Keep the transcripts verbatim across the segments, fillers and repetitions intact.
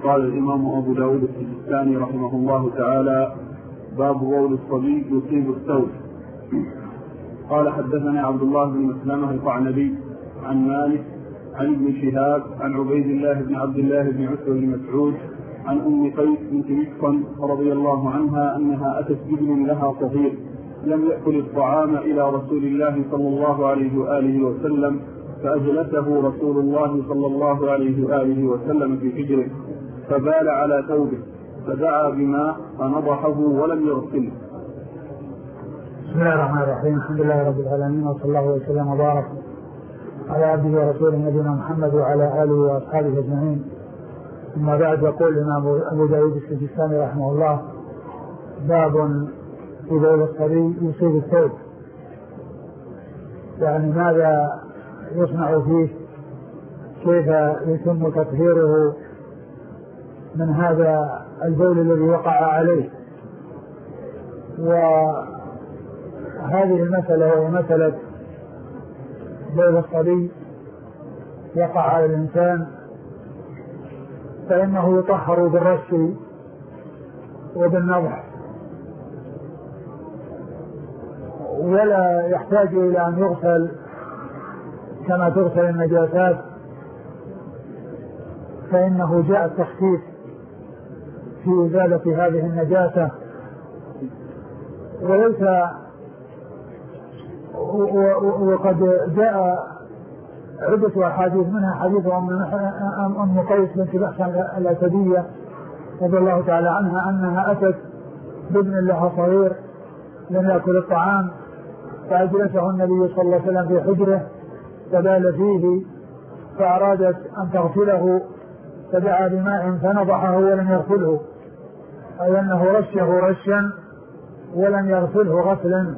قال الإمام أبو داود السجستاني رحمه الله تعالى: باب بول الصبي يصيب الثوب. قال: حدثنا عبد الله بن مسلمة القعنبي عن مالك عن ابن شهاب عن عبيد الله بن عبد الله بن عتبة بن مسعود عن أم قيس بنت محصن رضي الله عنها أنها أتت بابن لها صغير لم يأكل الطعام إلى رسول الله صلى الله عليه وآله وسلم، فأجلسه رسول الله صلى الله عليه وآله وسلم في حجره فبال على ثوبه فدعا بماء فنضحه ولم يغسله. بسم الله الرحمن الرحيم. الحمد لله رب العالمين، وصلى الله وسلم وبارك على عبده ورسوله نبينا محمد وعلى آله وأصحابه أجمعين. ثم بعد، يقول الإمام أبو داود السجستاني رحمه الله: باب في بول الصبي يصيب الثوب. يعني ماذا يصنع فيه، كيف يتم تطهيره من هذا البول الذي وقع عليه. وهذه المسألة وهي مسألة بول الصبي يقع على الإنسان، فإنه يطهر بالرش وبالنضح، ولا يحتاج إلى أن يغسل كما تغسل النجاسات، فإنه جاء التخفيف في إزالة هذه النجاسة. وليس وقد جاء عدة أحاديث، منها حديث أم قيس بنت محصن الأسدية رضي الله تعالى عنها أنها أتت بابن لها صغير لم يأكل الطعام، فأجلسه النبي صلى الله عليه وسلم في حجره فبال فيه، فأرادت أن تغسله فدعا بماء فنضحه ولم يغسله، أي أنه رشه رشا ولم يغسله غسلا.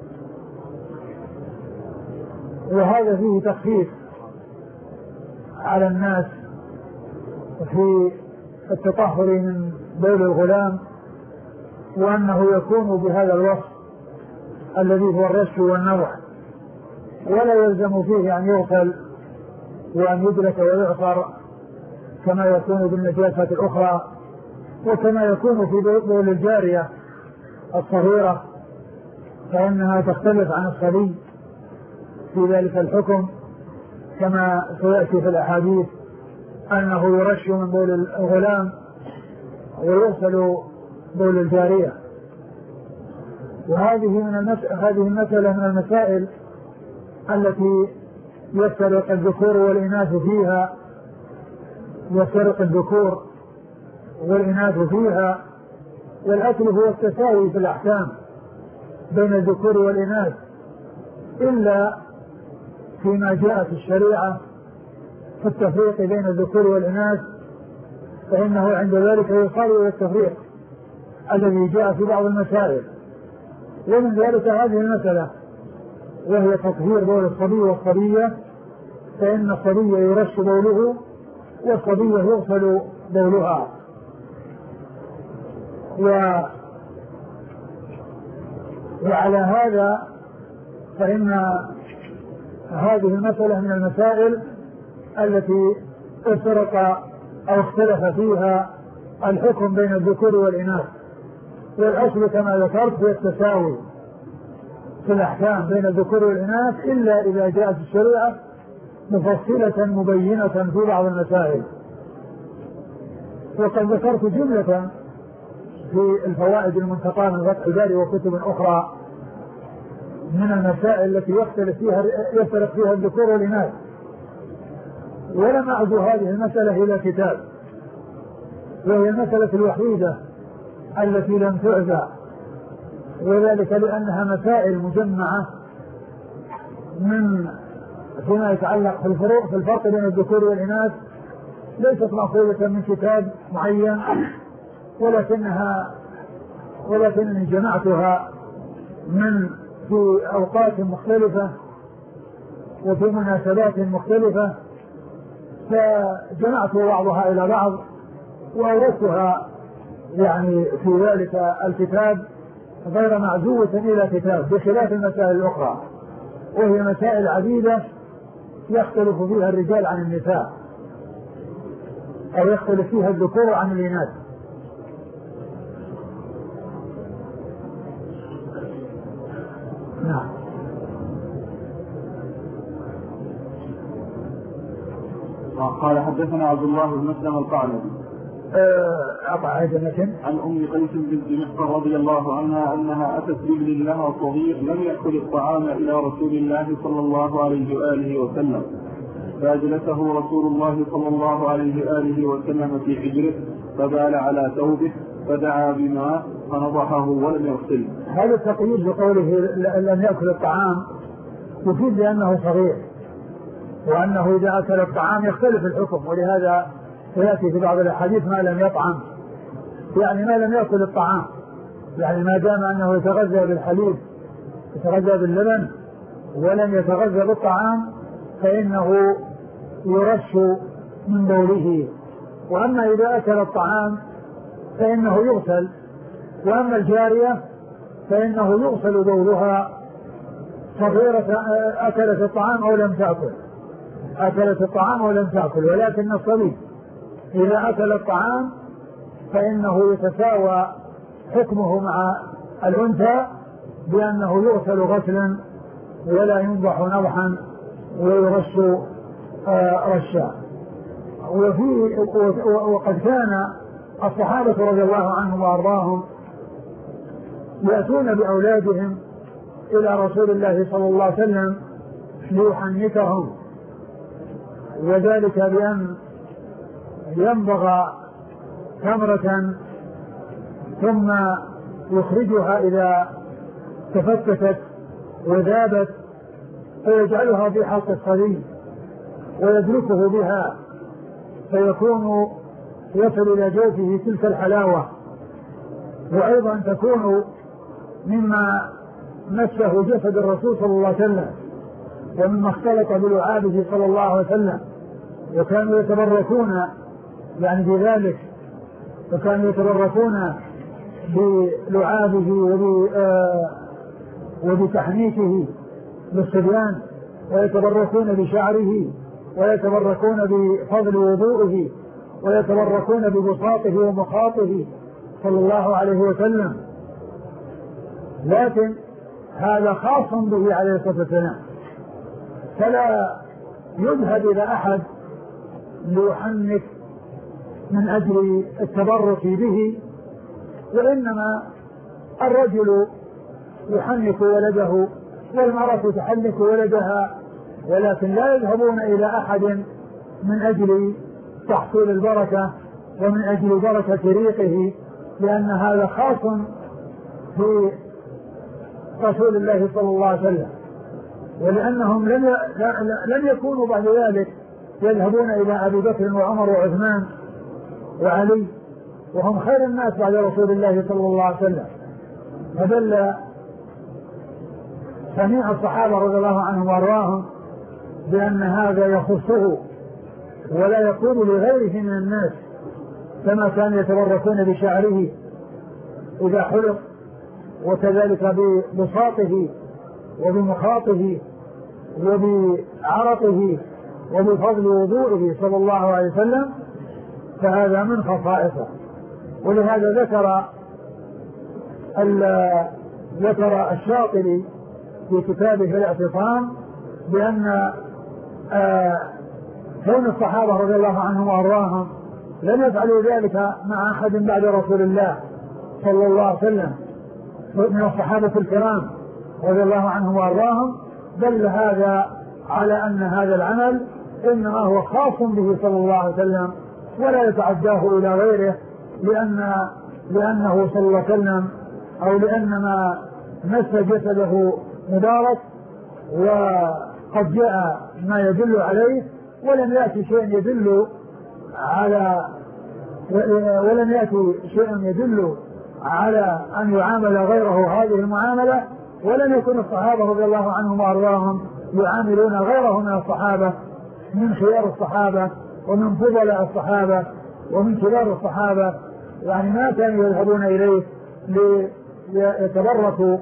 وهذا فيه تخفيف على الناس في التطهر من بول الغلام، وأنه يكون بهذا الوصف الذي هو الرش والنضح، ولا يلزم فيه أن يغسل وأن يدرك ويعصر كما يكون بالنجاسة الأخرى، وكما يكون في بول الجارية الصغيرة، فإنها تختلف عن الصبي في ذلك الحكم، كما سيأتي في الأحاديث أنه يرش من بول الغلام ويغسل بول الجارية. وهذه من المس... هذه المسألة من المسائل التي يفترق الذكور والإناث فيها يفترق الذكور والإناث فيها والأصل هو التساوي في الأحكام بين الذكور والإناث، إلا فيما جاءت الشريعة في التفريق بين الذكور والإناث، فإنه عند ذلك يصار إلى التفريق الذي جاء في بعض المسائل. ومن ذلك هذه المسألة وهي تطهير بول الصبي والصبية، فإن الصبي يرش بوله والصبية يغسل بولها. و... وعلى هذا فإن هذه المسألة من المسائل التي افترق أو اختلف فيها الحكم بين الذكور والإناث، والأصل كما ذكرت هو التساوي في الأحكام بين الذكور والإناث، إلا إذا جاءت الشريعة مفصلة مبينة في بعض المسائل. وقد ذكرت جملة في الفوائد المنتقاة من فتح الباري وكتب أخرى من المسائل التي يختلف فيها يفترق فيها الذكور والإناث، ولم أعزو هذه المسألة إلى كتاب، وهي المسألة الوحيدة التي لم تعزى، وذلك لأنها مسائل مجمعة من فيما يتعلق في الفروق في الفرق بين الذكور والإناث، ليست مأخوذة من كتاب معين، ولكنها ولكنني جمعتها من في أوقات مختلفة وفي مناسبات مختلفة، فجمعت بعضها إلى بعض وأوردتها يعني في ذلك الكتاب غير معزوة إلى كتاب، بخلاف المسائل الأخرى وهي مسائل عديدة يختلف فيها الرجال عن النساء. أو يختلف فيها الذكور عن الإناث. نعم. قال حدثنا عبد الله بن مسلم القعنبي عن أم قيس بنت محصن رضي الله عنها أنها أتت بابن لها صغير لم يأكل الطعام إلى رسول الله صلى الله عليه وآله وسلم، فأجلسه رسول الله صلى الله عليه وآله وسلم في حجره فبال على ثوبه فدعا بماء فنضحه ولم يغسله. هذا التقييد بقوله لم يأكل الطعام يفيد بأنه صغير، وأنه إذا أكل الطعام يختلف الحكم، ولهذا يأتي في بعض الأحاديث ما لم يطعم، يعني ما لم يأكل الطعام، يعني ما دام أنه يتغذى بالحليب يتغذى باللبن ولم يتغذى بالطعام فإنه يرش من بوله. وأما إذا أكل الطعام فإنه يغسل، وأما الجارية فإنه يغسل بولها صغيرة أكلت الطعام أو لم تأكل أكلت الطعام أو لم تأكل ولكن الصبي إذا أكل الطعام فإنه يتساوى حكمه مع الأنثى بأنه يغسل غسلا ولا ينضح نضحا ويرش رشا. وفي وقد كان الصحابة رضي الله عنهم وأرضاهم يأتون بأولادهم إلى رسول الله صلى الله عليه وسلم ليحنكهم، وذلك بأن ينبغ تمرة ثم يخرجها إذا تفتتت وذابت فيجعلها في حلق الصبي ويدركه بها فيكون يصل إلى جوفه تلك الحلاوة، وأيضا تكون مما مسه جسد الرسول صلى الله عليه وسلم ومما اختلط بلعابه صلى الله عليه وسلم، وكانوا يتبركون يعني بذلك، وكانوا يتبركون بلعابه وبتحنيكه للصبيان، ويتبركون بشعره، ويتبركون بفضل وضوئه، ويتبركون ببساطه ومخاطه صلى الله عليه وسلم. لكن هذا خاص به عليه الصلاة والسلام، فلا يذهب إلى أحد ليحنك من أجل التبرك به، وإنما الرجل يحنك ولده والمرأة تحنك ولدها، ولكن لا يذهبون إلى أحد من أجل تحصيل البركة ومن أجل بركة ريقه، لأن هذا خاص في رسول الله صلى الله عليه وسلم، ولأنهم لم لم يكونوا بعد ذلك يذهبون إلى أبي بكر وعمر وعثمان وعلي وهم خير الناس بعد رسول الله صلى الله عليه وسلم، فدل جميع الصحابة رضي الله عنهم وارضاهم بأن هذا يخصه ولا يكون لغيره من الناس، كما كانوا يتبركون بشعره إذا حلق، وكذلك ببساطه وبمخاطه وبعرقه وبفضل وضوئه صلى الله عليه وسلم، فهذا من خصائصه. ولهذا ذكر ذكر الشاطبي في كتابه الاعتصام بأن كون الصحابة رضي الله عنهم وأرضاهم لم يفعلوا ذلك مع أحد بعد رسول الله صلى الله عليه وسلم من الصحابة الكرام رضي الله عنهم وأرضاهم، دل هذا على أن هذا العمل إنما هو خاص به صلى الله عليه وسلم ولا يتعداه إلى غيره، لأن لأنه صلى الله عليه وسلم أو لأن ما مس جسده مبارك وقد جاء ما يدل عليه، ولم يأتي شيء يدل على ولم يأتي شيء يدل على أن يعامل غيره هذه المعاملة، ولم يكن الصحابة رضي الله عنهم وأرضاهم يعاملون غيره من الصحابة من خيار الصحابة ومن فضلاء الصحابة ومن كبار الصحابة، يعني ما كانوا يذهبون إليه ليتبركوا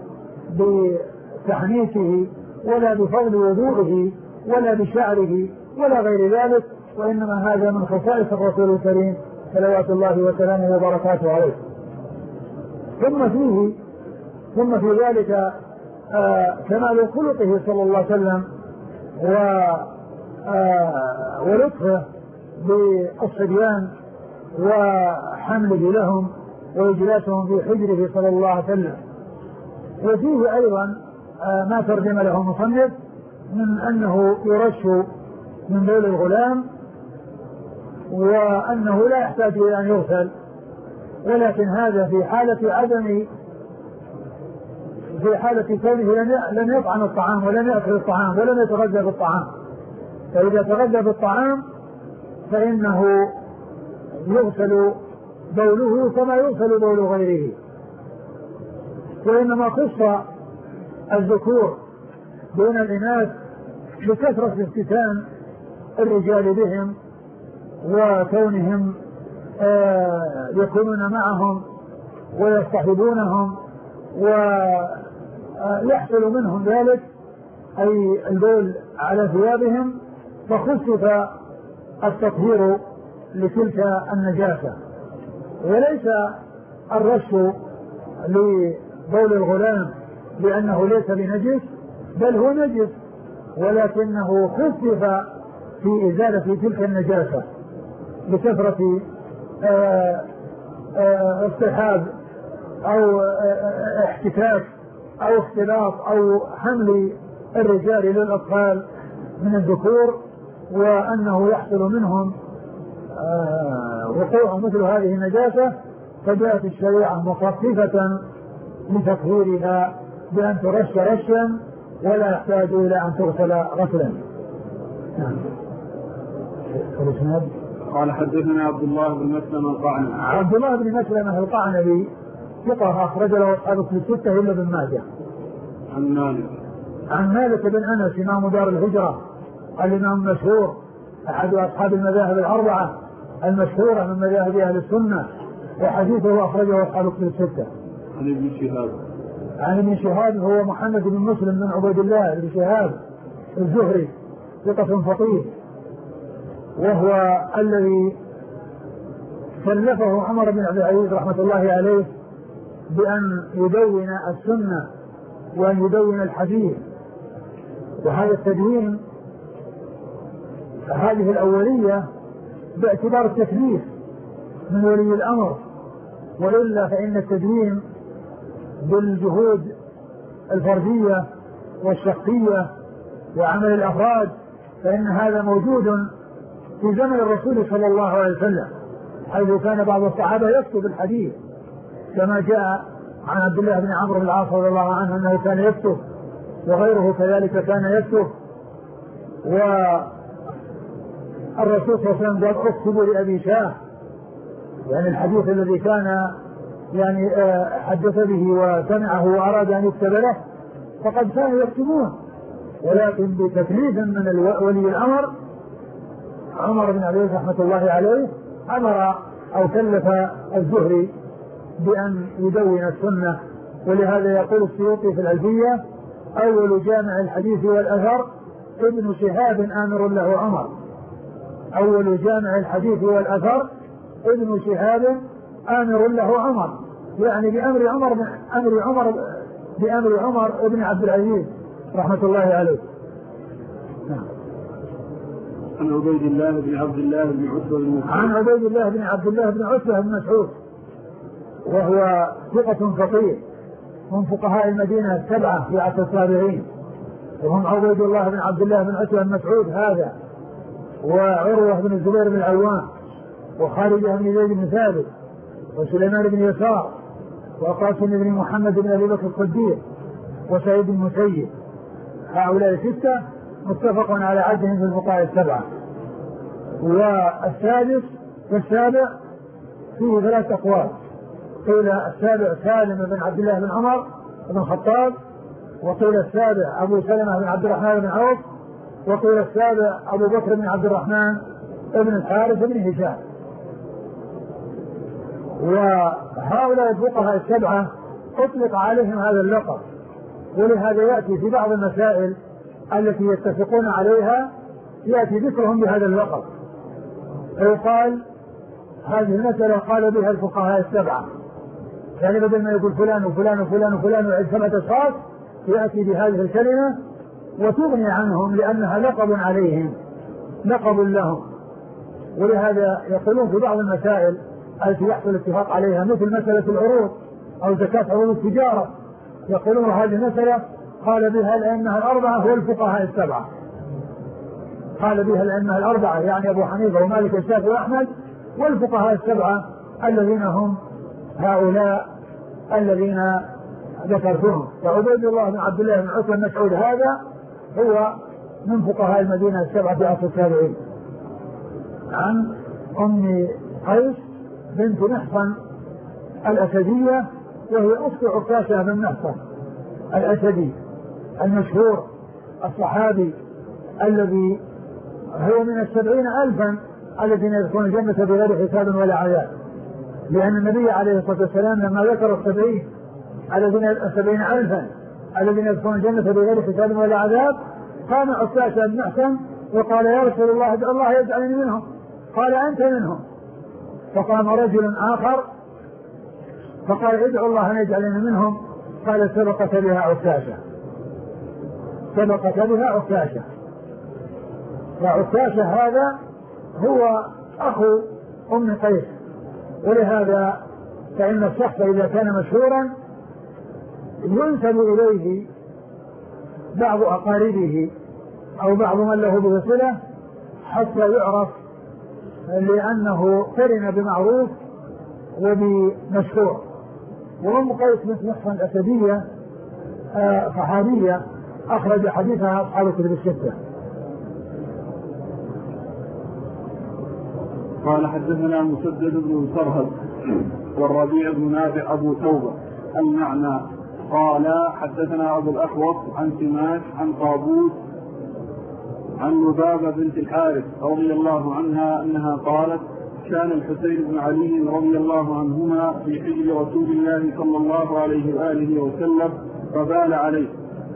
بتحنيكه ولا بفضل وضوئه ولا بشعره ولا غير ذلك، وإنما هذا من خصائص الرسول الكريم صلوات الله وسلامه وبركاته عليه. ثم فيه ثم في ذلك آه كمال خلقه صلى الله عليه وسلم و آه ولطفه بالصبيان وحمله لهم وإجلاسهم في حجره صلى الله عليه وسلم. وفيه أيضا آه ما ترجم له المصنف من أنه يرش من بول الغلام وأنه لا يحتاج إلى أن يغسل، ولكن هذا في حالة عدم في حالة كونه لم يطعم الطعام ولم يأكل الطعام ولم يتغذى بالطعام. فإذا تغذى بالطعام فإنه يغسل بوله كما يغسل بول غيره. وإنما خص الذكور دون الإناث بكثرة افتتان الرجال بهم وكونهم آه يكونون معهم ويصطحبونهم ويحصل منهم ذلك أي البول على ثيابهم، فخصف التطهير لتلك النجاسة. وليس الرش لبول الغلام لأنه ليس بنجس، بل هو نجس، ولكنه خفف في إزالة تلك النجاسة بكثرة اصطحاب أو احتكاك أو اختلاط أو حمل الرجال للأطفال من الذكور، وأنه يحصل منهم وقوع مثل هذه النجاسة، فجاءت الشريعة مخففة لتطهيرها بأن ترش رشا ولا يحتاج إلى أن تغسل غسلا. نعم. قال حدثنا عبد الله بن مسلم القعنبي. عبد الله بن مسلم القعنبي ثقة أخرج له أصحاب في الستة إلا ابن ماجه. عن مالك عن مالك بن أنس إمام دار الهجرة الإمام المشهور أحد أصحاب المذاهب الأربعة المشهورة من مذاهب أهل السنة، وحديثه أخرجه أصحاب في الستة. عن ابن شهاب عن ابن شهاب هو محمد بن مسلم بن عبيد الله بن شهاب الزهري ثقة فقيه، وهو الذي كلفه عمر بن عبد العزيز رحمة الله عليه بأن يدون السنة وأن يدون الحديث. وهذا التدوين هذه الأولية باعتبار التكليف من ولي الأمر، وإلا فإن التدوين بالجهود الفردية والشخصية وعمل الأفراد فإن هذا موجود في زمن الرسول صلى الله عليه وسلم، حيث كان بعض الصحابة يكتب الحديث كما جاء عن عبد الله بن عمرو بن العاص رضي الله عنه أنه كان يكتب، وغيره كذلك كان يكتب. والرسول صلى الله عليه وسلم قال اكتبوا لأبي شاه، يعني الحديث الذي كان يعني حدث به وسمعه وأراد أن يكتب له فقد كانوا يكتبون، ولكن بتكليف من ولي الأمر عمر بن عبد العزيز رحمة الله عليه أمر أو كلف الزهري بأن يدون السنة. ولهذا يقول السيوطي في الألفية أول جامع الحديث والأثر ابن شهاب آمر له عمر. أول جامع الحديث والأثر ابن شهاب آمر له عمر، يعني بأمر عمر أمر عمر بأمر عمر ابن عبد العزيز رحمة الله عليه. نعم. عن عبيد الله بن عبد الله بن عتبة بن مسعود. عن عبيد الله بن عبد الله بن عتبة بن مسعود وهو ثقة فقيه من فقهاء المدينة السبعة في عصر التابعين، وهم عبيد الله بن عبد الله بن عتبة بن مسعود هذا، وعروة بن الزبير بن العوام، وخالد بن زيد بن ثابت، وسليمان بن يسار، وقاسم بن محمد بن أبي بكر الصديق، وسعيد بن مسيب. هؤلاء ستة متفق على عدهم في الفقهاء السبعة. والسادس والسابع فيه ثلاث أقوال، قيل السابع سالم بن عبد الله بن عمر بن الخطاب، وقيل السابع أبو سلمة بن عبد الرحمن بن عوف، وقيل السابع أبو بكر بن عبد الرحمن بن الحارث بن هشام. وهؤلاء الفقهاء السبعة أطلق عليهم هذا اللقب، ولهذا يأتي في بعض المسائل التي يتفقون عليها يأتي ذكرهم بهذا اللقب، يقال هذه المسألة قال بها الفقهاء السبعة، يعني بدل ما يقول فلان وفلان وفلان وفلان وعد سبعة أشخاص يأتي بهذه الكلمة وتغني عنهم لأنها لقب عليهم، لقب لهم. ولهذا يقولون في بعض المسائل التي يحصل الاتفاق عليها مثل مسألة العروض أو زكاة عروض التجارة، يقولون هذه المسألة قال بها الأئمة الأربعة والفقهاء السبعة، قال بها الأئمة الأربعة يعني أبو حنيفة ومالك والشافعي وأحمد، والفقهاء السبعة الذين هم هؤلاء الذين ذكرتهم. وعبيد الله بن عبد الله بن عتبة بن مسعود هذا هو من فقهاء المدينة السبعة في عصر التابعين، عن أم قيس بنت محصن الأسدية، وهي أخت عكاشة بن محصن الأسدي المشهور الصحابي الذي هو من السبعين ألفا الذين يدخلون الجنة بغير حساب ولا عذاب، لأن النبي عليه الصلاة والسلام لما ذكر السبعين الذين السبعين ألفا الذين يدخلون الجنة بغير حساب ولا عذاب قام عكاشة بن محصن وقال يا رسول الله ادعو الله يجعلني منهم، قال أنت منهم. فقام رجل آخر فقال ادعو الله أن يجعلني منهم، قال سبقت بها عكاشة، سبقت بها عكاشة. وعكاشة هذا هو أخو أم قيس، ولهذا فإن الشخص إذا كان مشهورا ينسب إليه بعض أقاربه أو بعض من له به صلة حتى يعرف، لأنه قرن بمعروف وبمشهور. وأم قيس بنت محصن الأسدية صحابية أخرج حديثها أصحاب الكتب الستة. قال حدثنا مسدد بن مسرهد والربيع بن نافع أبو توبة المعنى قال حدثنا أبو الأحوص عن سماك عن طابوس عن لبابة بنت الحارث رضي الله عنها أنها قالت كان الحسين بن علي رضي الله عنهما في حجر رسول الله صلى الله عليه وآله وسلم فبال عليه،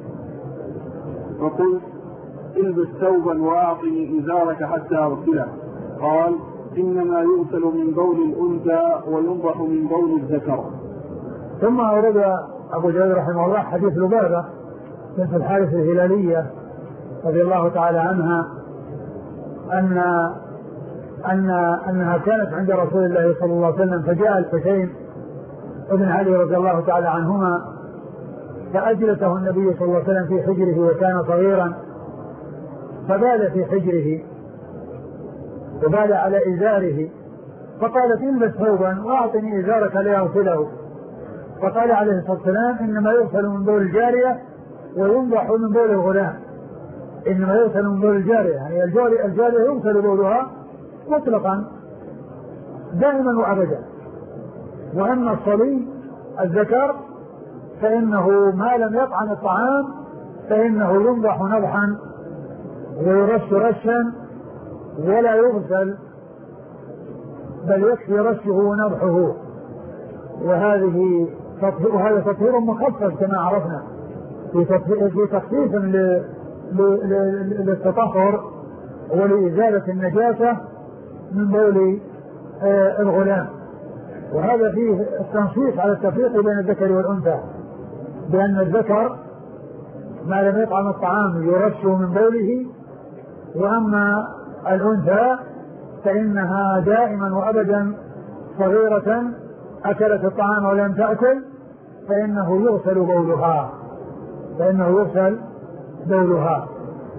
فقلت البس ثوبا وأعطني إزارك حتى أغسله، قال إنما يغسل من بول الأنثى وينضح من بول الذكر. ثم أورد أبو جابر رحمه الله حديث لبابة بنت الحارث الهلالية رضي الله تعالى عنها أن أن أنها كانت عند رسول الله صلى الله عليه وسلم، فجاء الحسين ابن علي رضي الله تعالى عنهما فأجلسه النبي صلى الله عليه وسلم في حجره وكان صغيرا، فبال في حجره وبال على إزاره، فقالت البس ثوبا وأعطني إزارك لأغسله، فقال عليه الصلاة والسلام إنما يغسل من بول الجارية وينضح من بول الغلام، إنما يغسل من بول الجارية يعني الجارية, الجارية يغسل بولها مطلقا دائما وأبدا، وأما الصبي الذكر فإنه ما لم يطعم الطعام فإنه ينضح نضحا ويرش رشا ولا يغسل، بل يكفي رشه ونضحه، وهذه وهذا تطهير مخفف كما عرفنا في تخفيف للتطهر ولإزالة النجاسة من بول الغلام. وهذا فيه التنصيص على التفريق بين الذكر والأنثى، بأن الذكر ما لم يطعم الطعام يرش من بوله، وأما الأنثى فإنها دائما وأبدا صغيرة أكلت الطعام ولم تأكل فإنه يغسل بولها فإنه يغسل بولها.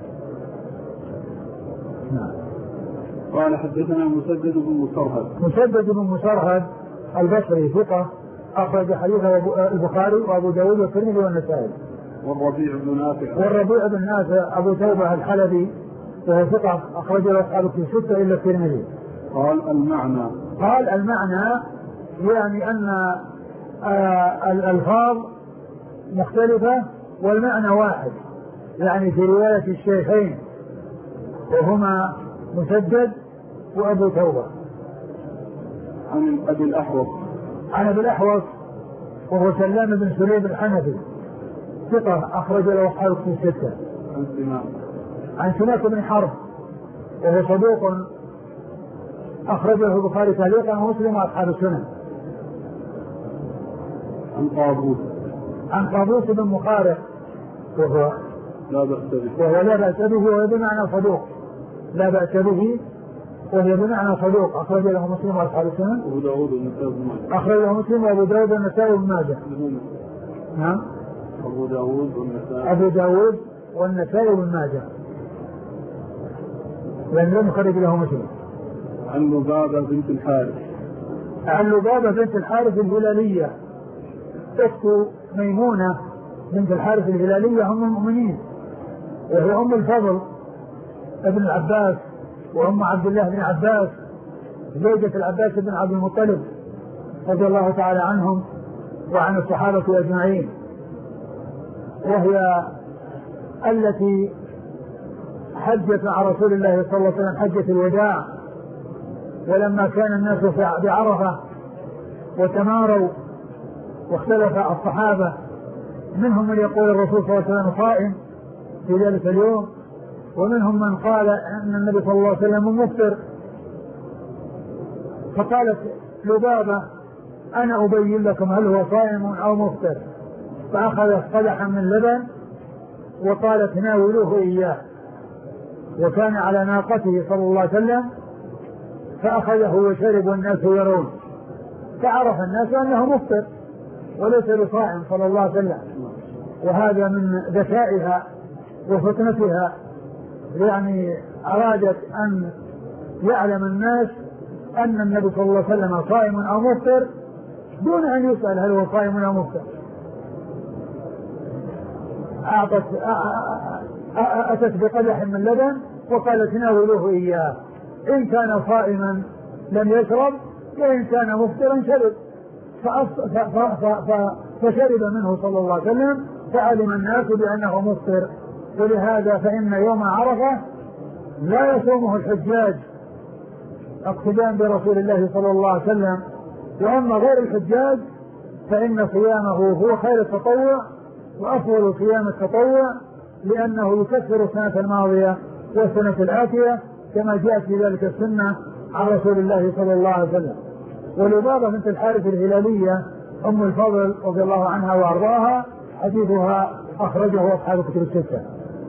نعم. قال حدثنا مسدد بن مسرهد مسدد بن مسرهد البصري ثقة أخرج حديثه البخاري وأبو داود والترمذي والنسائي. والربيع بن نافع والربيع بن نافع أبو توبة الحلبي وهو ثقة أخرج له أصحاب في ستة إلا الترمذي. قال المعنى قال المعنى يعني أن آه الألفاظ مختلفة والمعنى واحد، يعني في رواية الشيخين وهما مسدد وأبو توبة. عن أبي الأحوص عن أبي الأحوص وهو سلام بن سليم الحنفي ثقة أخرج له أصحاب في ستة. عن سماك عن سماك بن حرب وهو صدوق أخرجه البخاري تعليقا ومسلم وأصحاب السنن. عن قابوس عن قابوس بن مخارق وهو لا بأس به وهو لا بأس به وهو بمعنى صدوق لا بأس به وهو بمعنى صدوق. أخرج له مسلم وأصحاب السنن. أبو داود والنسائي بن ماجه. أخرج له مسلم وأبو داود والنسائي بن ماجه. نعم. أبو داود والنسائي. أبو داود والنسائي بن ماجه. لأن لم يخرج له مسلم. عن لبابة بنت الحارث. عن لبابة بنت الحارث الهلالية أخت ميمونة بنت الحارث الهلالية أم المؤمنين، وهي أم الفضل ابن العباس وأم عبد الله بن عباس زوجة العباس بن عبد المطلب رضي الله تعالى عنهم وعن الصحابة أجمعين، وهي التي حجت مع رسول الله صلى الله عليه وسلم حجة الوداع، ولما كان الناس بعرفة وتماروا واختلف الصحابة منهم من يقول الرسول صلى الله عليه وسلم صائم في ذلك اليوم، ومنهم من قال أن النبي صلى الله عليه وسلم مفطر، فقالت لبابة أنا أبين لكم هل هو صائم أو مفطر، فأخذت قدحا من لبن وقالت ناولوه إياه، وكان على ناقته صلى الله عليه وسلم فأخذه وشرب والناس يرون، فعرف الناس أنه مفطر وليس بصائم صلى الله عليه وسلم. وهذا من ذكائها وفطنتها، يعني أرادت أن يعلم الناس أن النبي صلى الله عليه وسلم صائم أو مفطر دون أن يسأل هل هو صائم أو مفطر. أعطت أتت بقدح من لبن وقالت ناولوه إياه، إن كان صائما لم يشرب وإن كان مفطرا شرب، فشرب منه صلى الله عليه وسلم فعلم الناس بأنه مفطر. ولهذا فإن يوم عرفة لا يصومه الحجاج اقتداء برسول الله صلى الله عليه وسلم، وأما غير الحجاج فإن صيامه هو خير التطوع وأفضل صيام التطوع، لأنه يكفر السنة الماضية والسنة الآتية كما جاءت في ذلك السنة عن رسول الله صلى الله عليه وسلم. ولبابة بنت الحارث الهلالية أم الفضل رضي الله عنها وأرضاها حديثها أخرجه أصحاب كتب الستة.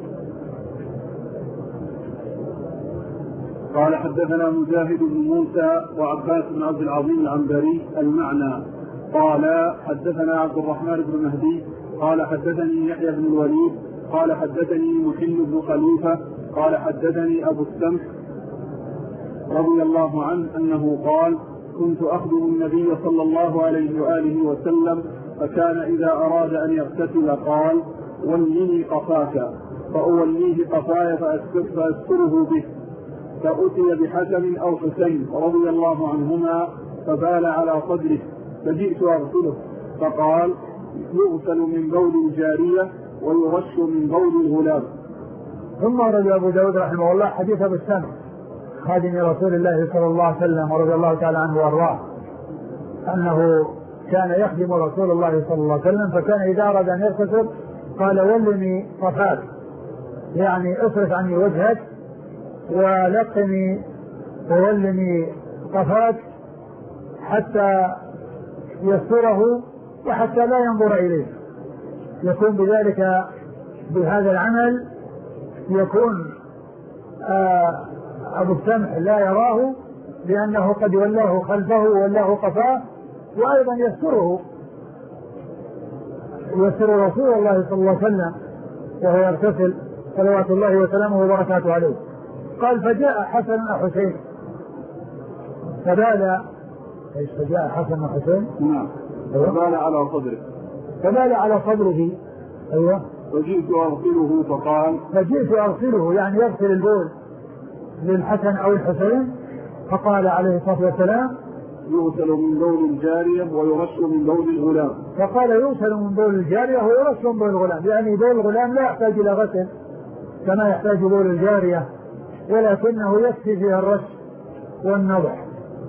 قال حدثنا مجاهد بن موسى وعباس بن عبد العظيم العنبري المعنى قال حدثنا عبد الرحمن بن مهدي قال حدثني يحيى بن الوليد قال حدثني محل بن خليفة قال حدثني أبو السمح رضي الله عنه أنه قال كنت أخدم النبي صلى الله عليه وآله وسلم، فكان إذا أراد أن يغتسل قال ولني قفاك، فأوليه قفاي فأذكره به، فأتي بحكم أو حسين رضي الله عنهما فبال على صدره، فجئت أغسله فقال يغسل من بول الجارية ويرش من بول الغلام. ثم رضي أبو داود رحمه الله حديث أبو السمح خادم رسول الله صلى الله عليه وسلم ورضي الله تعالى عنه وارضاه أنه كان يخدم رسول الله صلى الله عليه وسلم، فكان إذا أراد أن يغتسل قال ولني قفاك، يعني اصرف عني وجهك ولقني وولني قفاك حتى يستره وحتى لا ينظر إليه، يكون بذلك بهذا العمل يكون آه أبو السمح لا يراه لأنه قد ولاه خلفه وولاه قفاه، وأيضا يستره يستر رسول الله صلى الله عليه وسلم وهو يغتسل صلوات الله وسلامه وبركاته عليه. قال فجاء حسن وحسين فبال ايش فجاء حسن وحسين نعم فبال على صدره فبال على صدره ايوه فجئت أغسله فقال فجئت أغسله يعني يغسل البول للحسن أو الحسين، فقال عليه الصلاة والسلام يغسل من بول الجارية ويرش من بول الغلام، فقال يغسل من بول الجارية ويرش من بول الغلام، يعني بول الغلام لا يحتاج إلى غسل كما يحتاج بول الجارية، ولكنه يكفي فيها الرش والنضح.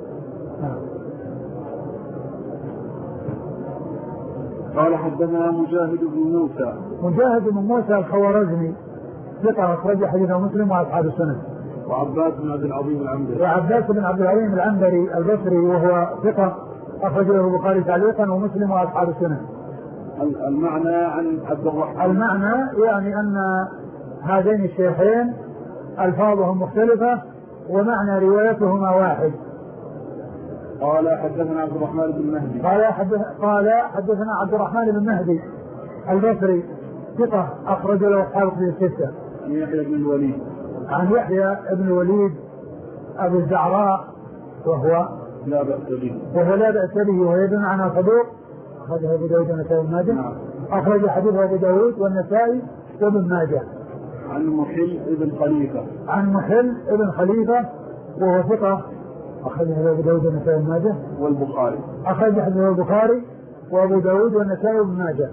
قال حدثنا مجاهد بن موسى مجاهد بن موسى الخوارزمي ثقة أخرج حديث مسلم وأصحاب السنن. وعباس بن عبد العظيم العنبري وعباس بن عبد العظيم العنبري البصري وهو ثقة أخرج له البخاري تعليقا ومسلم وأصحاب السنن. المعنى عن عبد الرحمن المعنى يعني أن هذين الشيخين ألفاظهم مختلفة ومعنى روايتهما واحد. قال حدثنا عبد الرحمن بن مهدي قال حدث قال حدثنا عبد الرحمن بن مهدي البصري ثقة أخرج له أصحاب الستة. عن يحيى بن الوليد عن يحيى بن الوليد أبو الزعراء وهو لا بأس به وهو لا بأس به وهو يدل عنه صدوق أخرجه أبو داود والنسائي وابن ماجه. نعم. أخرج حديثه أبو داود والنسائي وابن ماجه. عن محل ابن خليفة عن محل ابن خليفة وهو ثقة أخرجه أبو داود والنسائي وابن ماجه والبخاري أخرج حديثه البخاري وأبو داود والنسائي وابن ماجه.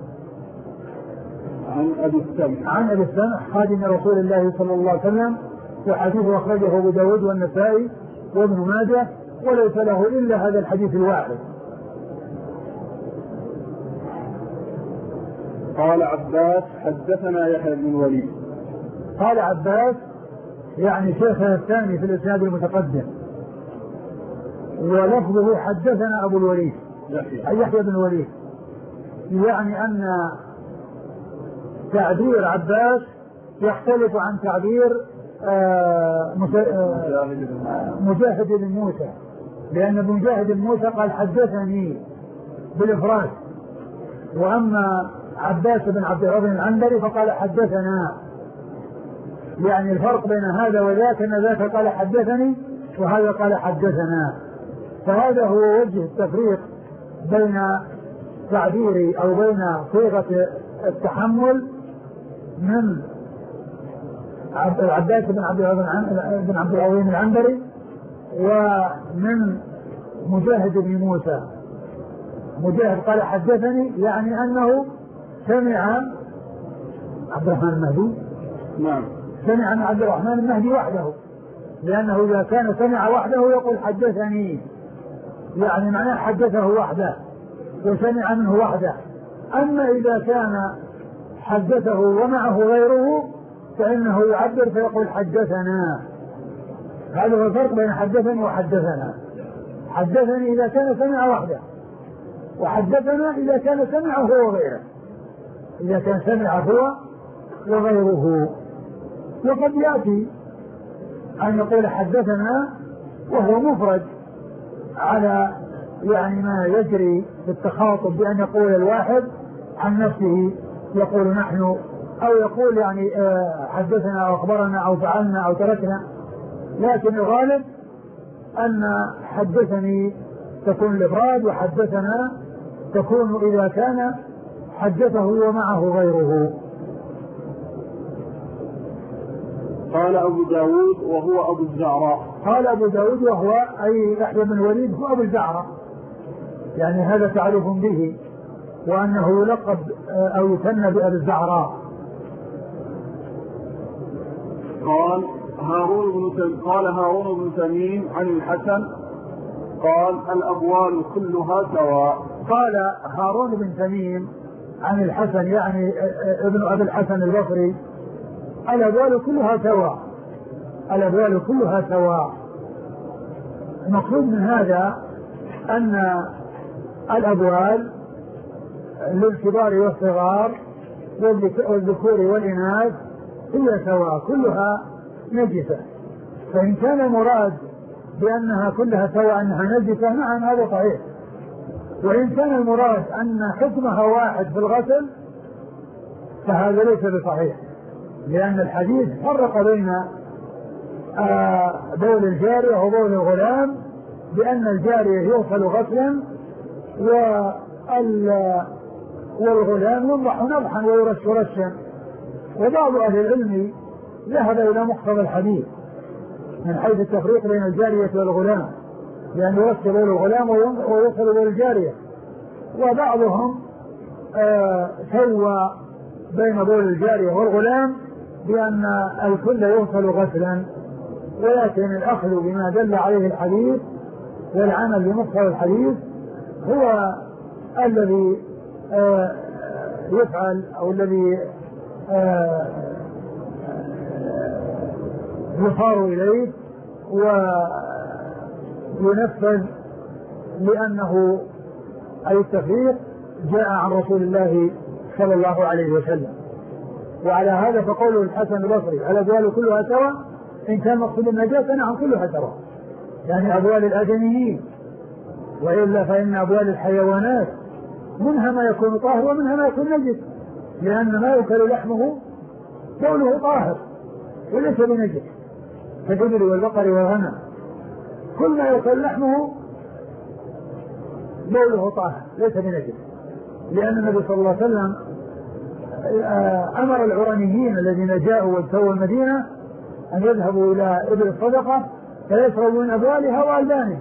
عن أبي السمح عن أبي السمح خادم رسول الله صلى الله عليه وسلم وحديثه أخرجه أبو داود والنسائي وابن ماجه وليس له إلا هذا الحديث الواحد. قال عباس حدثنا يحيى بن الوليد. قال عباس يعني شيخه الثاني في الإسناد المتقدم ولفظه حدثنا أبو الوليد يحيى يحيى بن الوليد يعني أن تعبير عباس يختلف عن تعبير آه مجاهد بن موسى لأن مجاهد بن موسى قال حدثني بالإفراد وأما عباس بن عبد العظيم العنبري فقال حدثنا يعني الفرق بين هذا وذاك أن ذاك قال حدثني وهذا قال حدثنا فهذا هو وجه التفريق بين تعبيري أو بين صيغة التحمل من عباس بن عبد العظيم العنبري ومن مجاهد بن موسى. مجاهد قال حدثني يعني أنه سمع عبد الرحمن المهدي نعم سمع عن عبد الرحمن المهدي وحده لأنه إذا كان سمع وحده يقول حدثني يعني معناه حدثه وحده وسمع منه وحده. أما إذا كان حدثه ومعه غيره فإنه يعبر فيقول حدثنا. هذا هو الفرق بين حدثني وحدثنا. حدثني إذا كان سمع وحده وحدثنا إذا كان سمع هو وغيره إذا كان سمع هو وغيره. وقد يأتي أن يقول حدثنا وهو مفرد على يعني ما يجري في التخاطب بأن يقول الواحد عن نفسه يقول نحن أو يقول يعني حدثنا أو أخبرنا أو فعلنا أو تركنا. لكن الغالب أن حدثني تكون الإفراد وحدثنا تكون إذا كان حدثه ومعه غيره. قال أبو داود وهو أبو الزعراء. قال أبو داود وهو أي يحيى بن الوليد هو أبو الزعراء يعني هذا تعرف به وأنه يلقب أو يثنى بأبي الزعراء. قال هارون بن قال هارون بن تميم عن الحسن قال الأبوال كلها سواء. قال هارون بن تميم عن الحسن يعني ابن أبي الحسن البصري الأبوال كلها سواء. الأبوال كلها سواء. المقصود من هذا أن الأبوال للكبار والصغار والذكور والإناث هي سواء كلها نجسة. فإن كان المراد بأنها كلها سواء أنها نجسة نعم هذا صحيح. وإن كان المراد أن حكمها واحد في الغسل فهذا ليس بصحيح لأن الحديث فرق بين بول الجارية وبول الغلام بأن الجارية يغسل غسلا والغلام ينضح نضحا ويرش رشا. وبعض أهل العلم ذهب إلى مقتضى الحديث من حيث التفريق بين الجارية والغلام لأن يغسل بول الغلام ويغسل بول الجارية. وبعضهم آه سوى بين بول الجارية والغلام بأن الكل يغسل غسلا. ولكن الأخذ بما دل عليه الحديث والعمل بمقتضى الحديث هو الذي آه يفعل أو الذي آه يصار إليه وينفذ، لأنه أي التفريق جاء عن رسول الله صلى الله عليه وسلم. وعلى هذا فقوله الحسن البصري: الأبوال كلها سواء، إن كان مقصود النجاسة نعم كلها سواء، يعني أبوال الآدميين، وإلا فإن أبوال الحيوانات منها ما يكون طاهر ومنها ما يكون نجس، لأن ما يؤكل لحمه بوله طاهر وليس بنجس، كالإبل والبقر والغنم كل ما يؤكل لحمه بوله طاهر ليس بنجس، لأن النبي صلى الله عليه وسلم أمر العرانيين الذين جاءوا واجتووا المدينة أن يذهبوا إلى إبل الصدقة فيشربوا من أبوالها وألبانها،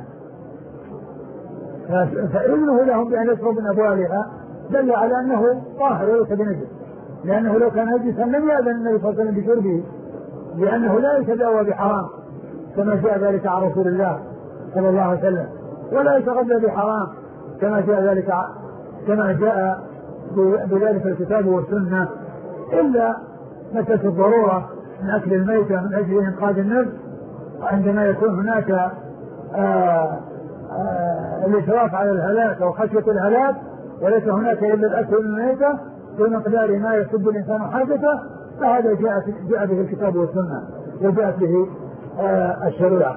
فإذنه لهم بأن يشربوا من أبوالها دل على أنه طاهر وليس بنجس، لأنه لو كان نجسا لم يأذن النبي صلى الله عليه وسلم بشربه، لأنه لا يتداوى بحرام كما جاء ذلك عن رسول الله صلى الله عليه وسلم، ولا يتغذى بحرام كما جاء ذلك كما جاء بذلك الكتاب والسنة، إلا متى الضرورة من أكل الميتة من أجل إنقاذ النفس، عندما يكون هناك آآ آآ الإشراف على الهلاك أو خشية الهلاك، وليس هناك إلا الأكل من الميتة بمقدار ما يسد الإنسان حاجته، فهذا جاء, جاء به الكتاب والسنة وجاءت به الشريعة.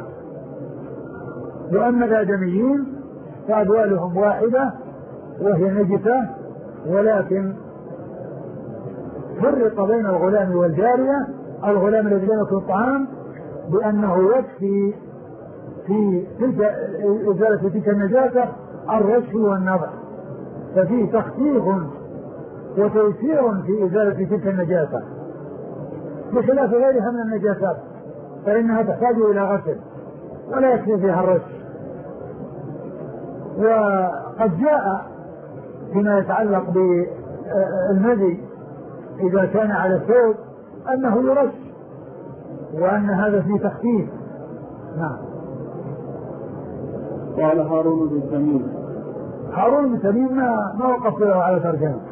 وأما الآدميين فأبوالهم واحدة وهي نجسة، ولكن فرق بين الغلام والجارية. الغلام الذي لم يكن طعام بأنه يكفي في تلك إزالة تلك النجاسة الرش والنظر، ففيه تخفيف وتيسير في إزالة تلك النجاسة، بخلاف غيرها من النجاسات فإنها تحتاج إلى غسل ولا يكفي فيها الرش. وقد جاء فيما يتعلق بالمذي إذا كان على الثوب أنه يرش، وأن هذا فيه تخفيف. نعم. قال هارون بن تميم. هارون بن تميم ما ما وقف له على ترجمة.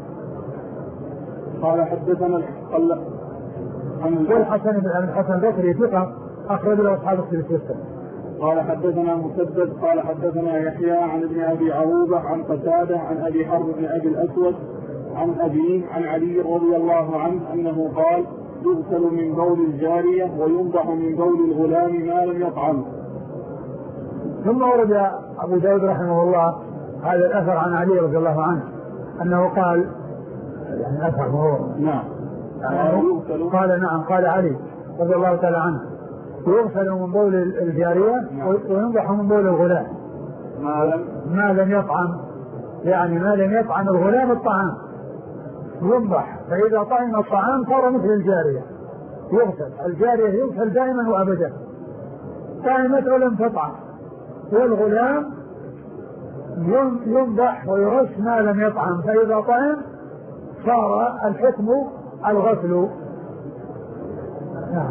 قال حدثنا قال والحسن بن الحسن البصري ثقة أخرج له أصحاب الكتب الستة. قال حدثنا مسدد قال حدثنا يحيى عن ابن أبي عروبة عن قتادة عن أبي حرب بن أبي الأسود عن أبيه عن علي رضي الله عنه أنه قال: يغسل من بول الجارية وينضح من بول الغلام ما لم يطعم. ثم ورد أبو داود رحمه الله هذا الأثر عن علي رضي الله عنه أنه قال، يعني أثر هو نعم قال نعم قال علي رضي الله تعالى عنه: يغسل من بول الجارية وينضح من بول الغلام ما لم ما لم يطعم، يعني ما لم يطعم الغلام الطعام ينضح، فإذا طعم الطعام صار مثل الجارية يغسل. الجارية يغسل دائما وأبدا، طعمت ولم تطعم، والغلام ينضح ويرش ما لم يطعم، فإذا طعم صار الحكم الغسل. نعم.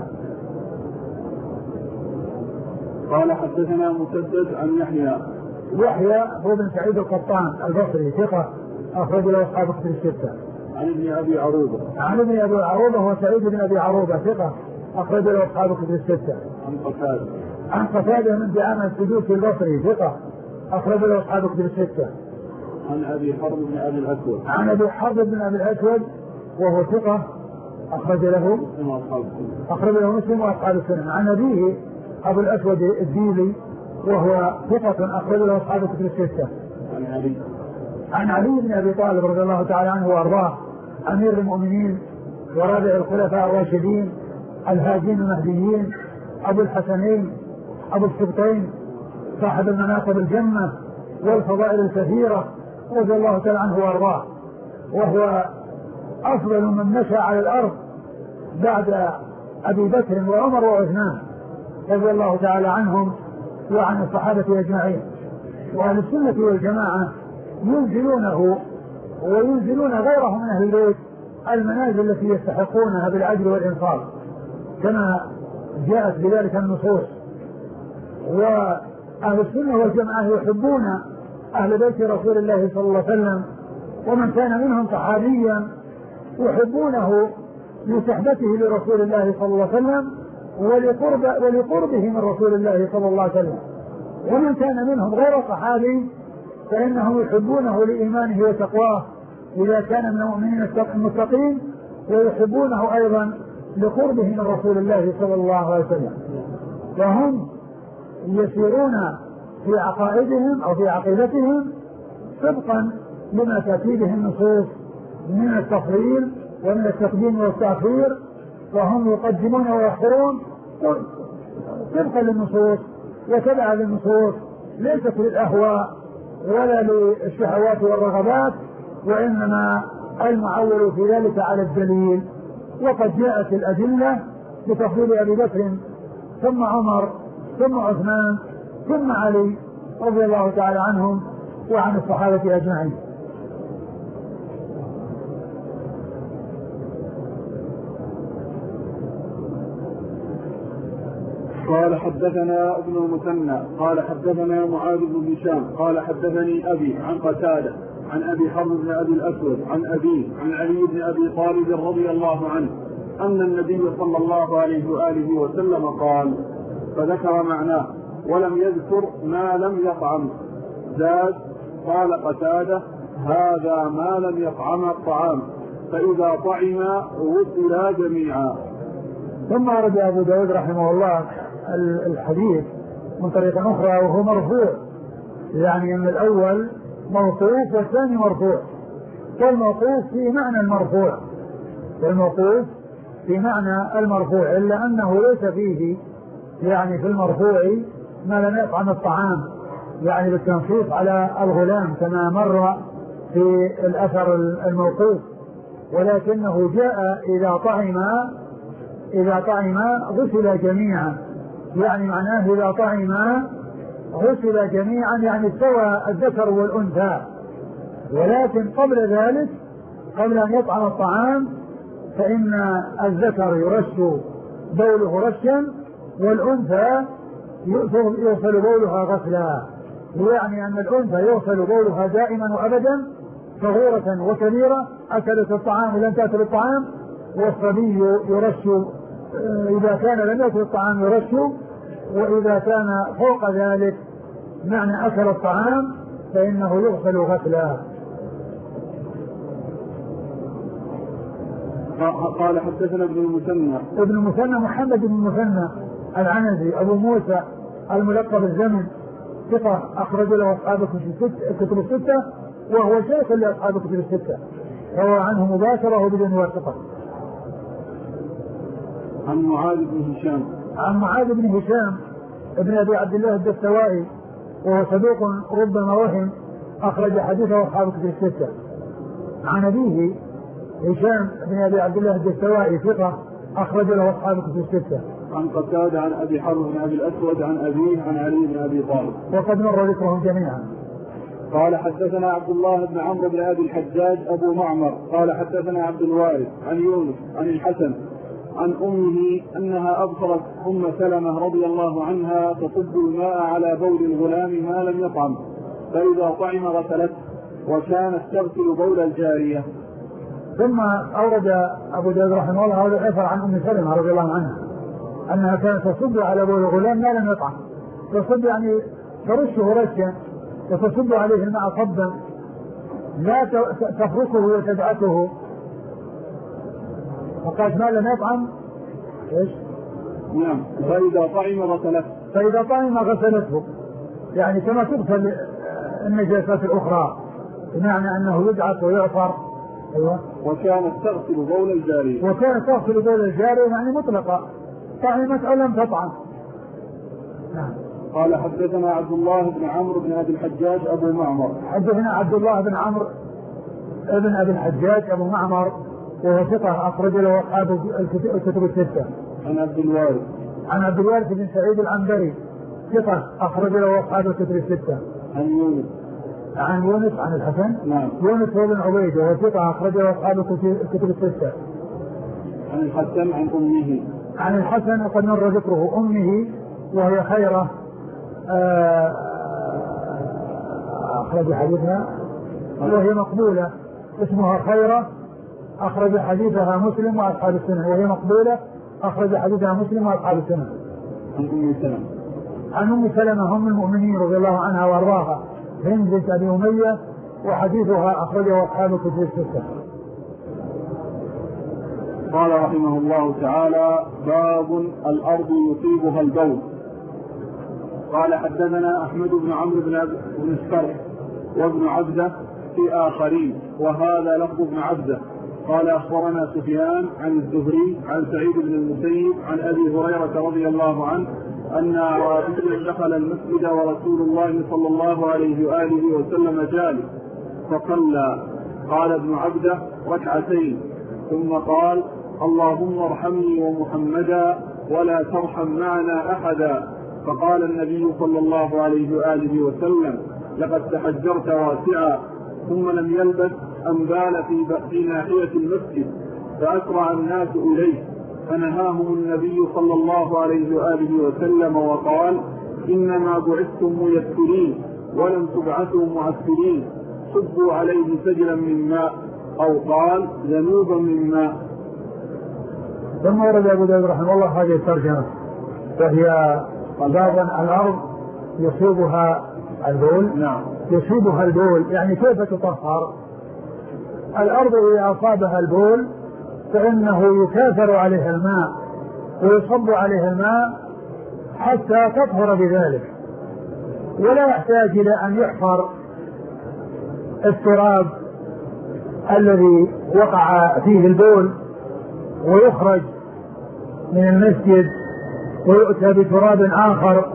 قال حدثنا مسدد عن يحيى يحيى هو بن سعيد القطان البصري ثقة أخرج له أصحاب الكتب الستة. عن ابن أبي عروبة عن ابن أبي عروبة هو سعيد بن أبي عروبة ثقة أخرج له أصحاب الكتب الستة. عن قتادة عن قتادة من دعامة السدوسي البصري ثقة أخرج له أصحاب الكتب الستة. عن أبي حرب بن أبي الأسود عن أبي حرب بن أبي الأسود وهو ثقة أخرج له أخرج له مسلم وأصحاب السنن. عن أبيه أبو الأسود الديلي وهو ثقة أخرج له أصحاب الكتب الستة. عن علي عن علي بن أبي طالب رضي الله تعالى عنه وأرضاه أمير المؤمنين ورابع الخلفاء الراشدين الهادين المهديين أبو الحسنين أبو السبطين صاحب المناقب الجنة والفضائل الكثيرة رضي الله تعالى عنه وأرضاه، وهو أفضل من مشى على الأرض بعد أبي بكر وعمر وعثمان رضي الله تعالى عنهم وعن الصحابة أجمعين. وأهل السنة والجماعة ينزلونه وينزلون غيره من أهل البيت المنازل التي يستحقونها بالعدل والإنصاف كما جاءت بذلك النصوص. وأهل السنة والجماعة يحبون أهل بيت رسول الله صلى الله عليه وسلم، ومن كان منهم صحابيا يحبونه لصحبته لرسول الله صلى الله عليه وسلم ولقرب ولقربه من رسول الله صلى الله عليه وسلم. ومن كان منهم غير صحابي فإنهم يحبونه لإيمانه وتقواه إذا كان من المؤمنين المتقين، ويحبونه أيضا لقربه من رسول الله صلى الله عليه وسلم. وهم يسيرون في عقائدهم أو في عقيدتهم طبقا لما تأتي به النصوص من التفضيل ومن التقديم والتأخير، وهم يقدمون ويأخرون طبقا للنصوص وتبعا للنصوص، ليست للأهواء ولا للشهوات والرغبات، وإنما المعول في ذلك على الدليل. وقد جاءت الأدلة بتفضيل أبي بكر ثم عمر ثم عثمان ثم علي رضي الله تعالى عنهم وعن الصحابة أجمعين. قال حدثنا ابن المثنى قال حدثنا معاذ بن هشام قال حدثني أبي عن قتادة عن أبي حرب بن أبي الأسود عن أبيه عن علي بن أبي طالب رضي الله عنه أن النبي صلى الله عليه وآله وسلم قال، فذكر معناه ولم يذكر ما لم يطعم. زاد قال قتادة: هذا ما لم يطعم الطعام، فإذا طعم غسلا جميعا. ثم ورد أبو داود رحمه الله الحديث من طريق أخرى وهو مرفوع، يعني أن الأول موقوف والثاني مرفوع. والموقوف في معنى المرفوع والموقوف في معنى المرفوع، إلا أنه ليس فيه يعني في المرفوع ما لم يطعم الطعام، يعني بالتنصيص على الغلام كما مر في الأثر الموقوف، ولكنه جاء إذا طعم إذا طعم غسل جميعا، يعني معناه إذا طعم غسل جميعا، يعني استوى الذكر والأنثى. ولكن قبل ذلك قبل أن يطعم الطعام فإن الذكر يرش بوله رشا والأنثى يغسل بولها غسلا، يعني أن الأنثى يغسل بولها دائما وأبدا صغيرة وكبيرة، أكلت الطعام ولم تأكل الطعام، والصبي يرش إذا كان لم يأكل الطعام يرش، وإذا كان فوق ذلك معنى أكل الطعام فإنه يغسل غسلا. قال حدثنا ابن المثنى ابن المثنى محمد بن المثنى العنزي أبو موسى الملقب الزمن، ثقة أخرج له أصحاب الكتب الستة، وهو شيخ لأصحاب الكتب الستة، روى عنه مباشرة بدون واسطة. عن معاذ بن هشام عن معاذ بن هشام ابن أبي عبد الله الدستوائي، وهو صدوق ربما وهم، أخرج حديثه أصحاب الكتب الستة. عن أبيه هشام بن أبي عبد الله الدستوائي ثقة أخرج له أصحاب الكتب الستة. عن قتادة عن أبي حرب بن أبي الأسود عن أبيه عن علي بن أبي طالب، وقد مر ذكرهم جميعا. قال حدثنا عبد الله بن عمرو بن أبي الحجاج أبو معمر قال حدثنا عبد الوارث عن يونس عن الحسن عن أمه أنها أبصرت أم سلمة رضي الله عنها تصب الماء على بول الغلام ما لم يطعم، فإذا طعم غسلته، وكانت تغسل بول الجارية. ثم أورد أبو داود رحمه الله هذا الأثر عن أم سلمة رضي الله عنها أنها كانت تصب على بول الغلام ما لم يطعم، تصب يعني ترشه رشا وتصب عليه الماء صبا، لا تفركه وتدعكه. وقال ما لم يطعم ايش؟ نعم. فإذا طعم غسلته فإذا طعم غسلته، يعني كما تغسل النجاسات الأخرى، بمعنى أنه يدعك ويعصر. أيوة. وكانت تغسل بول الجارية وكانت تغسل بول الجارية يعني مطلقة، طعمت أو لم تطعم. نعم. قال حدثنا عبد الله بن عمرو بن أبي الحجاج أبو معمر حدثنا عبد الله بن عمرو ابن أبي الحجاج أبو معمر، وهو ثقة أخرج له أصحاب الكتب الستة. عن عبد الوارث عن عبد الوارث بن سعيد العنبري ثقة أخرج له أصحاب الكتب الستة. عن يونس عن يونس عن الحسن. نعم. يونس هو بن عبيد وهو ثقة أخرج له أصحاب الكتب الستة. عن الحسن عن أمه عن الحسن وقد مر ذكره أمه وهي خيرة أخرج حديثها وهي مقبولة، اسمها خيرة أخرج حديثها مسلم وأصحاب السنة، وهي مقبولة أخرج حديثها مسلم وأصحاب السنة. عن أم سلمة عن أم سلمة أم المؤمنين رضي الله عنها وأرضاها هند بنت أبي أمية، وحديثها أخرجه أصحاب الكتب الستة. قال رحمه الله تعالى: باب الأرض يصيبها البول. قال: حدثنا أحمد بن عمرو بن السرح وابن عبده في آخرين، وهذا لفظ ابن عبده. قال: أخبرنا سفيان عن الزهري عن سعيد بن المسيب عن أبي هريرة رضي الله عنه أن أعرابيا دخل المسجد ورسول الله صلى الله عليه وآله وسلم جالس فصلى. قال ابن عبده: ركعتين. ثم قال: اللهم ارحمني ومحمدا ولا ترحم معنا أحدا. فقال النبي صلى الله عليه وآله وسلم: لقد تحجرت واسعا. ثم لم يلبث أن بال في ناحية المسجد فأسرع الناس إليه، فنهاهم النبي صلى الله عليه وآله وسلم وقال: إنما بعثتم ميسرين ولم تبعثوا معسرين، صبوا عليه سجلا من ماء، أو قال ذنوبا من ماء. ثم ورد أبو داود رحمه الله هذه الترجمة، وهي بابا الأرض يصيبها البول. نعم. يصيبها البول يعني كيف تطهر الأرض؟ إذا أصابها البول فإنه يكاثر عليها الماء ويصب عليها الماء حتى تطهر بذلك، ولا يحتاج إلى أن يحفر التراب الذي وقع فيه البول ويخرج من المسجد ويؤتى بتراب آخر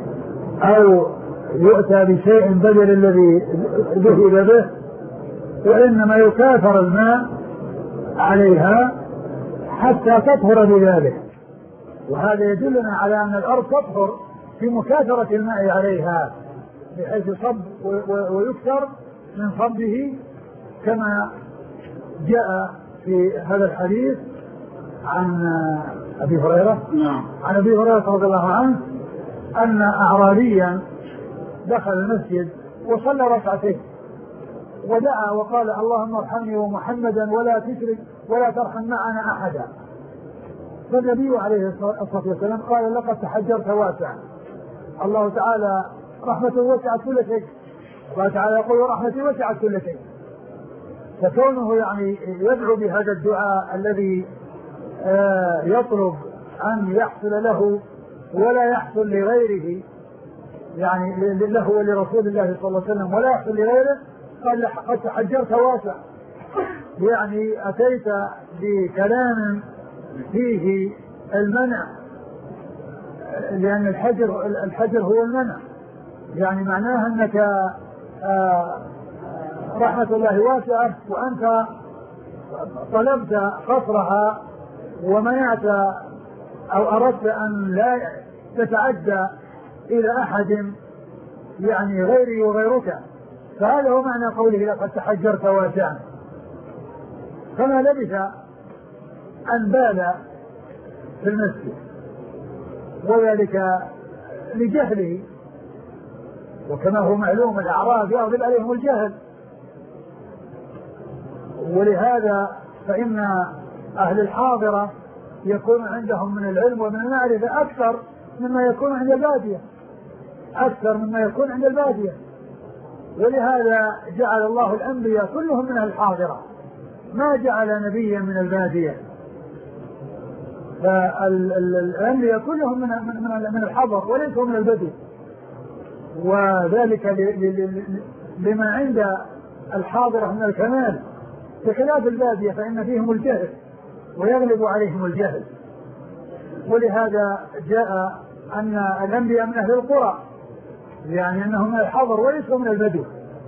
أو يؤتى بشيء بدل الذي ذهب به، وإنما يكاثر الماء عليها حتى تطهر بذلك. وهذا يدلنا على أن الأرض تطهر في مكاثرة الماء عليها، بحيث يصب ويكثر من صبه، كما جاء في هذا الحديث عن أبي هريرة نعم. عن أبي هريرة رضي الله عنه أن أعرابيا دخل المسجد وصلى ركعتين ودعا وقال: اللهم ارحمني ومحمدا ولا تشرك ولا ترحم معنا أحدا. فالنبي عليه الصلاة والسلام قال: لقد تحجرت واسعا. الله تعالى رحمته وسعت كل شيء، الله تعالى يقول: رحمتي وسعت كل شيء. فكونه يعني يدعو بهذا الدعاء الذي آه يطلب أن يحصل له ولا يحصل لغيره، يعني له ولرسول الله صلى الله عليه وسلم ولا يحصل لغيره، قال: قد تحجرت واسع، يعني أتيت بكلام فيه المنع، لأن الحجر الحجر هو المنع، يعني معناه أنك آه رحمة الله واسعة وأنت طلبت قصرها ومنعت أو أردت أن لا تتعدى إلى أحد يعني غيري وغيرك. فهذا هو معنى قوله: لقد تحجرت واسعا. فما لبث أن بال في المسجد، وذلك لجهله، وكما هو معلوم الأعراب يغلب عليهم الجهل، ولهذا فإن أهل الحاضرة يكون عندهم من العلم ومن المعرفة أكثر مما يكون عند البادية أكثر مما يكون عند البادية ولهذا جعل الله الأنبياء كلهم من الحاضرة، ما جعل نبيا من البادية. فالأنبياء كلهم من من من الحضر وليسوا من البدو، وذلك لما عند الحاضرة من الكمال، بخلاف البادية فإن فيهم الجهل ويغلب عليهم الجهل. ولهذا جاء أن الأنبياء من أهل القرى، يعني أنهم من الحضر وليسوا من البدو.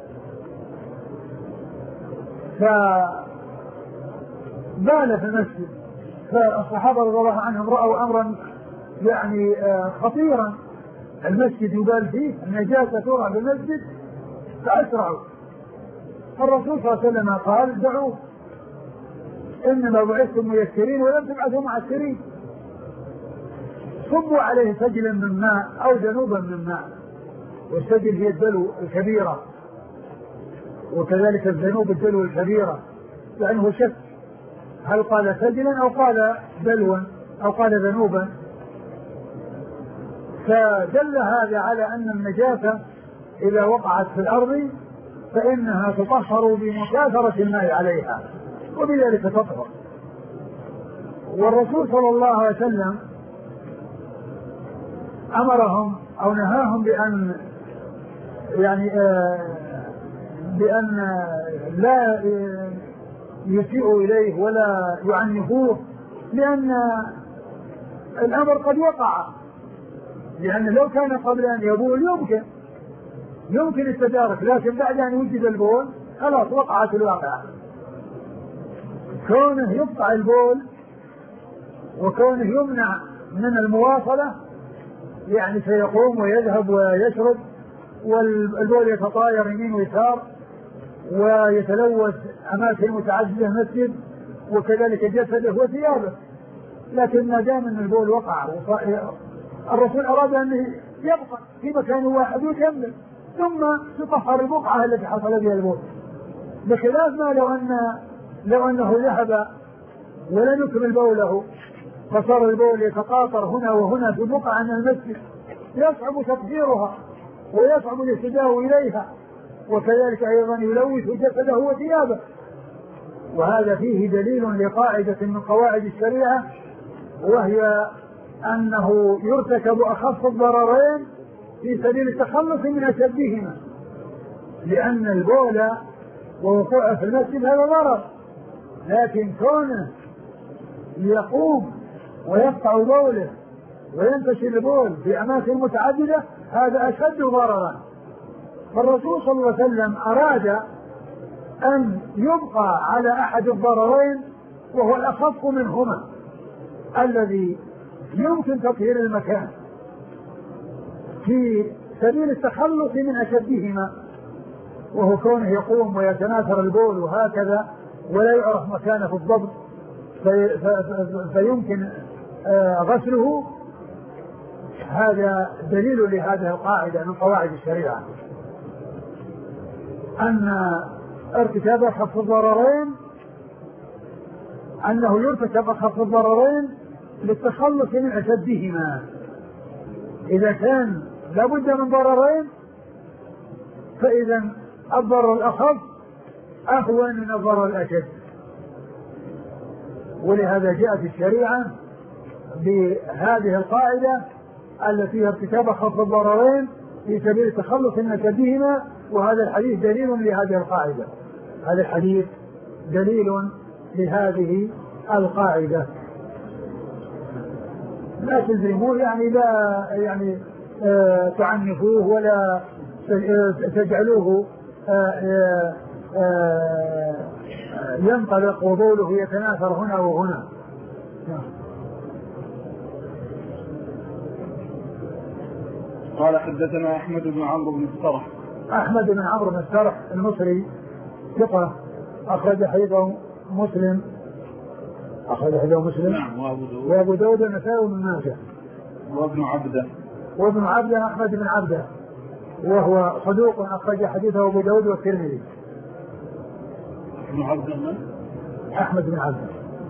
فبال في المسجد، فالصحابة رضي الله عنهم رأوا أمرا يعني خطيرا، المسجد يبال فيه، النجاسة ترى بالمسجد، فأسرعوا. الرسول صلى الله عليه وسلم قال: دعوه، إنما بعثتم ميسرين ولم تبعثوا معسرين، صبوا عليه سجلا من ماء أو ذنوبا من ماء. والسجل هي الدلو الكبيرة، وكذلك الذنوب الدلو الكبيرة، لأنه شك هل قال سجلا أو قال دلوا أو قال ذنوبا، فدل هذا على أن النجاسة إذا وقعت في الأرض فإنها تطهر بمكاثرة الماء عليها وبذلك تطهر. والرسول صلى الله عليه وسلم أمرهم أو نهاهم بأن يعني آه بأن لا يسيئوا إليه ولا يعنفوه، لأن الأمر قد وقع، لأن لو كان قبل أن يبول يمكن يمكن التدارك، لكن بعد أن وجد البول خلاص وقعت الواقعة. كونه يقطع البول وكونه يمنع من المواصلة يعني سيقوم ويذهب ويشرب والبول يتطاير يمين ويسار ويتلوث أماكن متعددة مسجد وكذلك جسده وثيابه، لكن ما دام أن البول وقع الرسول أراد أن يبقى في مكان واحد ويكمل ثم تطهر البقعة التي حصل بها البول، بخلاف ما لو أن لو أنه ذهب ولم يكمل بوله فصار البول يتقاطر هنا وهنا في بقعة من المسجد يصعب تطهيرها ويصعب الاهتداء إليها، وكذلك أيضا يلوث جسده وثيابه. وهذا فيه دليل لقاعدة من قواعد الشريعة، وهي أنه يرتكب أخف الضررين في سبيل التخلص من أشدهما، لأن البول ووقوعه في المسجد هذا ضرر، لكن كونه يقوم ويقطع بوله وينتشر البول في أماكن متعددة هذا أشد ضررا. فالرسول صلى الله عليه وسلم أراد أن يبقى على أحد الضررين وهو الأخف منهما الذي يمكن تطهير المكان في سبيل التخلص من أشدهما، وهو كونه يقوم ويتناثر البول وهكذا ولا يعرف مكانه بالضبط في فيمكن غسله. هذا دليل لهذه القاعدة من قواعد الشريعة، أن ارتكاب أخف الضررين أنه يرتكب أخف الضررين للتخلص من أشدهما. إذا كان لابد من ضررين فإذا الضرر الأخف أهون من الضرر الأشد، ولهذا جاءت الشريعة بهذه القاعدة التي هي ارتكاب أخف الضررين في سبيل التخلص من أشدهما. وهذا الحديث دليل لهذه القاعدة، هذا الحديث دليل لهذه القاعدة. لا تلزموه يعني لا يعني آه تعنفوه ولا تجعلوه آه آه ينطلق وبوله يتناثر هنا وهنا. قال حدثنا أحمد بن عمرو بن السرح. أحمد بن عمرو بن السرح المصري ثقة أخرج حديثه مسلم أخرج حديثه مسلم نعم وأبو داود وأبو داود والنسائي وابن ماجه وابن عبده وابن عبده أحمد بن عبده وهو صدوق أخرج حديثه أبو داود والترمذي. ابن عبده من؟ أحمد بن عبده.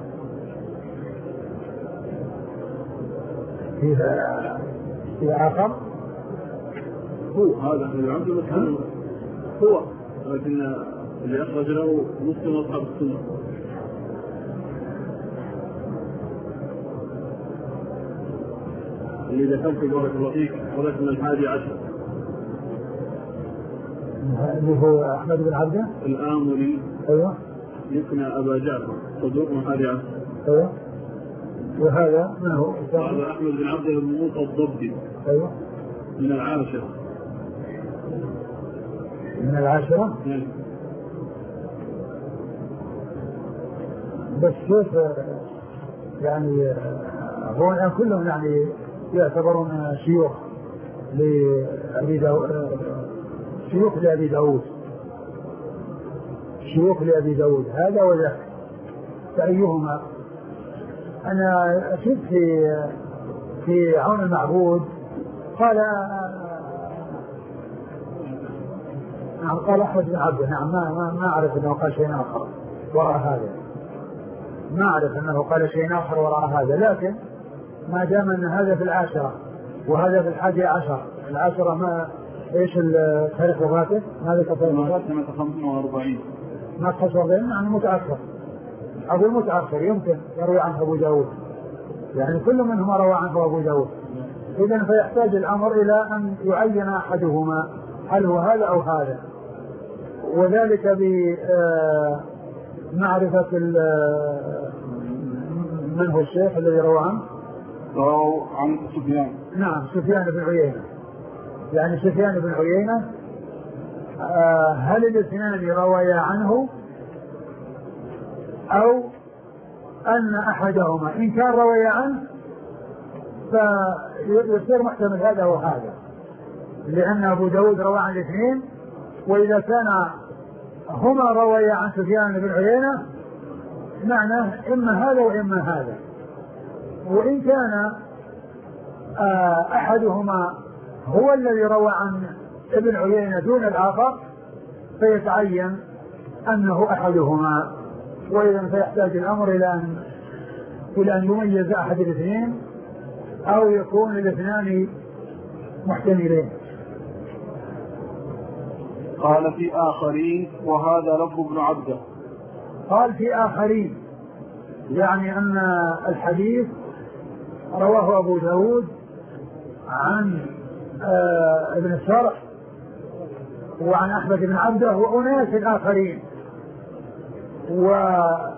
فيها فيها آخر هو هذا ابن عبده بس هو، لكن اللي أخرج له مسلم وأصحاب السنة. اللي ذكرت بارك الله فيك ولكن الحادي عشر اللي هو أحمد بن عبده الآمري. أيوة. يكنى أبا جعفر صدوق من الحادي عشر. أيوة. وهذا ما هو؟ هذا أحمد بن عبده بن موسى الضبي. أيوة. من العاشرة. من العاشرة. نعم. بس كيف يعني هو الآن كلهم يعني يعتبرون شيوخ لأبي داود، شيوخ لأبي داود شيوخ لأبي داود هذا وذاك، فأيهما؟ أنا أشوف في في عون المعبود قال نعم قال أحمد بن عبده. نعم ما ما ما أعرف أنه قال شيء آخر وراء هذا، ما أعرف أنه قال شيء آخر وراء هذا، لكن ما دام أن هذا في العاشرة وهذا في الحادي عشر. العاشرة ما إيش تاريخ وفاته؟ ماذا تاريخ وفاته؟ سنة خمسة وأربعين. ما تحصل يعني متأخر. أقول متأخر يمكن يروي عنه أبو داود، يعني كل منهم روى عنه أبو داود. إذن فيحتاج الأمر إلى أن يعين أحدهما هل هو هذا أو هذا، وذلك بمعرفة من هو الشيخ الذي روى عنه. روى عن سفيان. نعم سفيان بن عيينة. يعني سفيان بن عيينة هل الاثنان روايا عنه أو أن أحدهما إن كان روي عنه فيصير محتمل هذا وهذا، لأن أبو داود روى عن الاثنين، وإذا كان هما روي عن سفيان بن عيينة معناه إما هذا وإما هذا. وإن كان أحدهما هو الذي روى عن ابن عيينة دون الآخر فيتعين أنه أحدهما، وإذا فيحتاج الأمر إلى أن إلى أن يميز أحد الاثنين أو يكون الاثنان محتملين. قال في آخرين وهذا لفظ ابن عبده. قال في آخرين يعني أن الحديث رواه أبو داود عن آه ابن الشرح وعن أحمد بن عبده وأناس آخرين، وأتى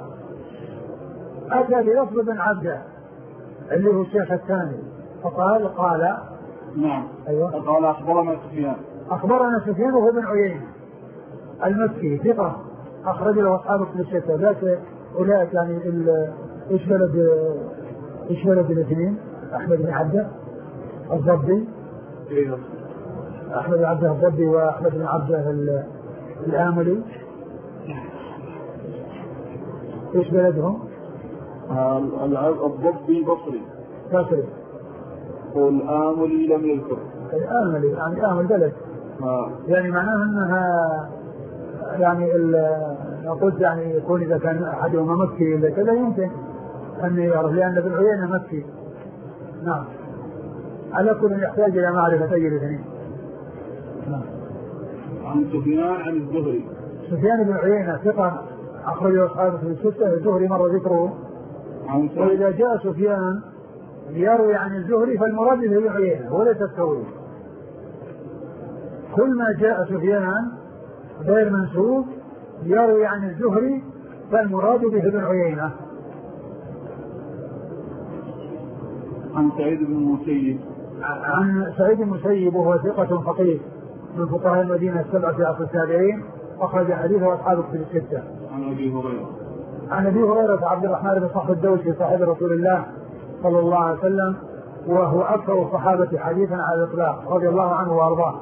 بلفظ ابن عبده اللي هو الشيخ الثاني فقال قال نعم أيوة قال أخبرنا سفيان أخبرنا سفيان وهو بن عيينة المكي ثقة أخرج له أصحاب الكتب الستة. ذات أولئك يعني إيش بلد إيش بلد الاثنين؟ أحمد بن عبده الضبي. إيه أحمد بن عبده الضبي وأحمد بن عبده الآملي. إيش بلدهم؟ الضبي بصري. بصري. والآملي لم يذكر. الآملي يعني آمل بلد. آه. يعني معناه أنها يعني قلت يعني يكون إذا كان أحدهما مكي إلا كذا يمكن أن يعرف، لأن ابن عيينة مكي. نعم. على كل يحتاج إلى معرفة أي الاثنين. نعم. عن سفيان عن الزهري. سفيان بن عيينة ثقة أخرجه أصحابه في الستة. الزهري مر ذكره. وإذا جاء سفيان يروي عن الزهري فالمراد به ابن عيينة وليس الثوري. كل ما جاء سفيان غير منسوب يروي عن الزهري فالمراد به ابن عيينة. عن سعيد بن المسيب. عن سعيد بن المسيب وهو ثقة فقيه من فقهاء المدينة السبعة في عصر التابعين، أخرج حديثه أصحاب الكتب الستة. عن أبي هريرة. عن أبي هريرة عبد الرحمن بن صخر الدوسي صاحب رسول الله صلى الله عليه وسلم، وهو أكثر الصحابة حديثا على الإطلاق رضي الله عنه وأرضاه.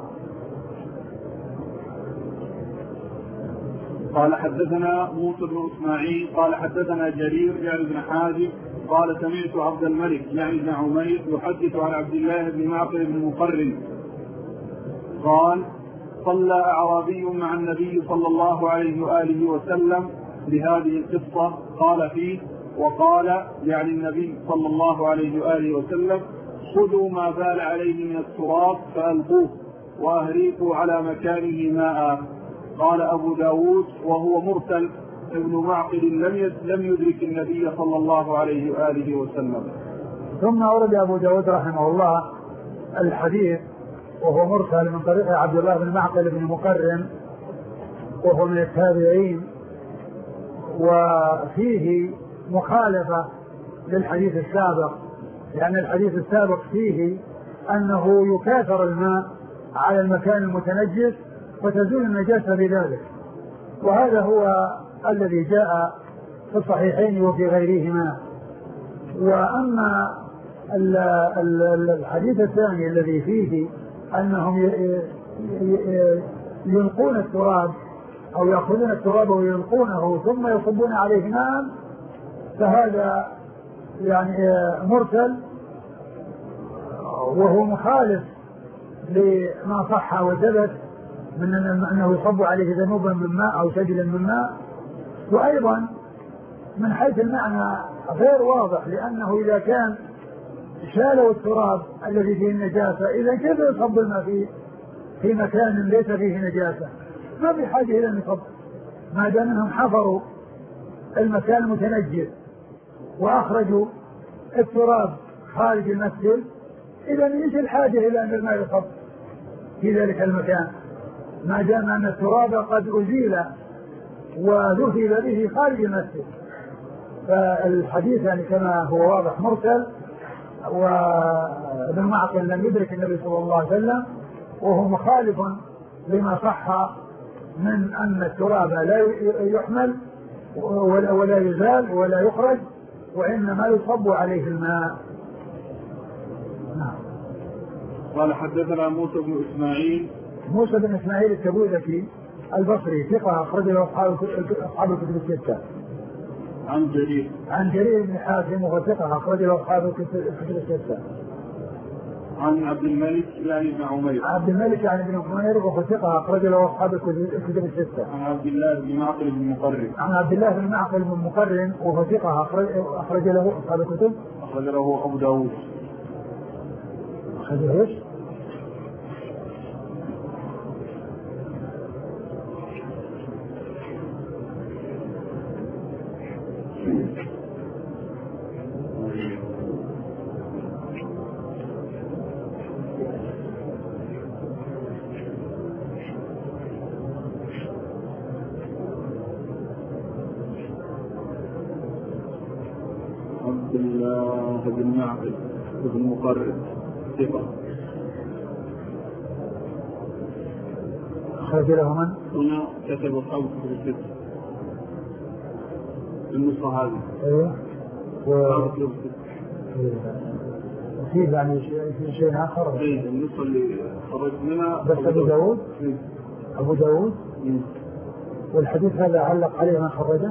قال حدثنا موسى بن إسماعيل قال حدثنا جرير يعني بن حازم قال سمعت عبد الملك يعني بن عمير يحدث عن عبد الله بن معقل بن مقرن قال صلى أعرابي مع النبي صلى الله عليه وآله وسلم بهذه القصة. قال فيه وقال يعني النبي صلى الله عليه وآله وسلم خذوا ما بال عليه من التراب فألقوه وأهريقوا على مكانه ماء. قال أبو داود وهو مرسل ابن معقل لم لم يدرك النبي صلى الله عليه وآله وسلم. ثم أورد أبو داود رحمه الله الحديث وهو مرسل من طريق عبد الله بن معقل بن مقرن وهو من التابعين، وفيه مخالفة للحديث السابق، لأن الحديث السابق فيه أنه يكاثر الماء على المكان المتنجس وتزول النجاسة بذلك، وهذا هو الذي جاء في الصحيحين وفي غيرهما. وأما الحديث الثاني الذي فيه أنهم يلقون التراب أو يأخذون التراب ويلقونه ثم يصبون عليه ماء، فهذا يعني مرسل وهو مخالف لما صح وثبت من أنه يصب عليه ذنوبا من ماء أو سجلا من ماء. وأيضا من حيث المعنى غير واضح، لأنه إذا كان شالوا التراب الذي فيه النجاسة، إذا كيف يصب الماء فيه في مكان ليس فيه نجاسة؟ ما بحاجة إلى أن يصب، ما دام أنهم حفروا المكان المتنجس وأخرجوا التراب خارج المسجد، إذا ليس الحاجة إلى أن الماء يصب في ذلك المكان، ما دام أن التراب قد أزيل وذهب به خارج المسجد. فالحديث يعني كما هو واضح مرسل، وابن معقل لم يدرك النبي صلى الله عليه وسلم، وهو مخالف لما صح من أن التراب لا يحمل ولا يزال ولا يخرج، وإنما يصب عليه الماء. نعم. قال حدثنا موسى بن إسماعيل. موسى بن إسماعيل التبوذكي البصري ثقة أخرج له أصحاب الكتب الستة. عن جرير. عن جرير بن حازم وهو ثقة أخرج له أصحاب الكتب الستة. عن عبد الملك يعني بن عمير. عبد الملك يعني بن عمير وهو ثقة أخرج له أصحاب الكتب الستة. عن عبد الله بن معقل بن مقرن. عن عبد الله بن معقل بن مقرن وهو ثقة أخرج أخرج له أصحاب الكتب. أخرج له أبو داود. أخرج له إيش؟ عبد الله بن معقل بن مقرن ثقة. أخرج له من؟ هنا كتب أصحاب الكتب الستة النص هذه. أيوه. و وفيه يعني شيء آخر. إيه النص اللي خرج منها. بس أبو داود. إيه. أبو داود. إيه. والحديث هذا علق عليه من خرجه؟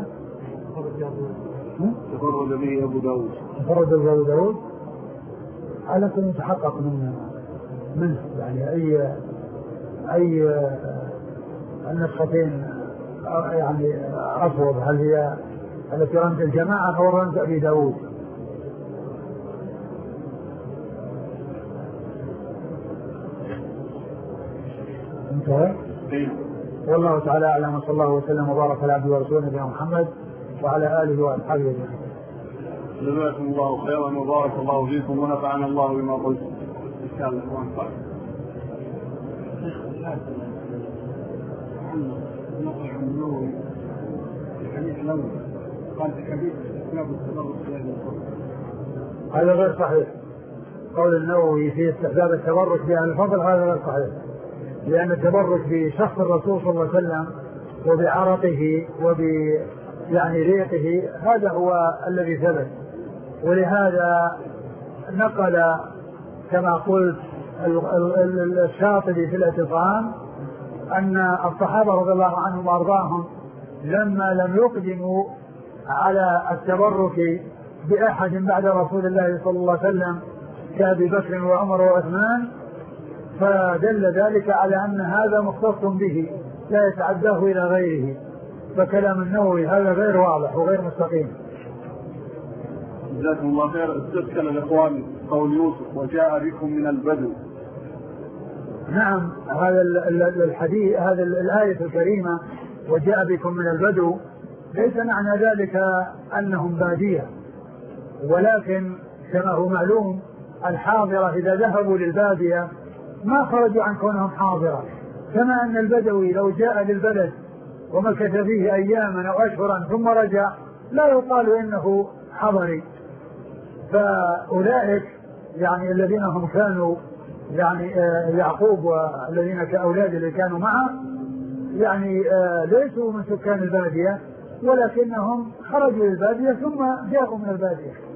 تفرد به أبو داود. تفرد أبو داود. على كل يتحقق من منه يعني أي أي النسختين يعني أفضل، هل هي التي رمز الجماعة أو رمز أبي داود؟ انتهى. والله تعالى أعلم، وصلى الله وسلم وبارك على عبده ورسوله نبينا محمد وعلى آله وأصحابه أجمعين. جزاكم الله خيرا وبارك الله فيكم ونفعنا الله بما قلتم إن شاء الله وانفع. نقل عن النووي الحديث الأول قال في حديث باب التبرك بهذا الفضل. هذا غير صحيح. قول النووي في استحباب التبرك بهذا الفضل هذا غير صحيح، لأن التبرك بشخص الرسول صلى الله عليه وسلم وبعرقه وب يعني ريقه هذا هو الذي ثبت، ولهذا نقل كما قلت الشاطبي في الاعتصام أن الصحابة رضي الله عنهم وأرضاهم لما لم يقدموا على التبرك بأحد بعد رسول الله صلى الله عليه وسلم كأبي بكر وعمر وعثمان، فدل ذلك على أن هذا مختص به لا يتعداه إلى غيره. فكلام النووي هذا غير واضح وغير مستقيم. جزاكم الله خير. استذكر الإخوان قول يوسف وجاء بكم من البدو. نعم، هذا الحديث هذا الآية الكريمة وجاء بكم من البدو ليس معنى ذلك أنهم بادية، ولكن كما هو معلوم الحاضرة إذا ذهبوا للبادية ما خرجوا عن كونهم حاضرة، كما أن البدوي لو جاء للبلد ومكث فيه أياما أو أشهرا ثم رجع لا يقال إنه حضري. فأولئك يعني الذين هم كانوا يعني يعقوب والذين كأولاد اللي كانوا معه يعني ليسوا من سكان البادية، ولكنهم خرجوا للبادية ثم جاءوا من البادية.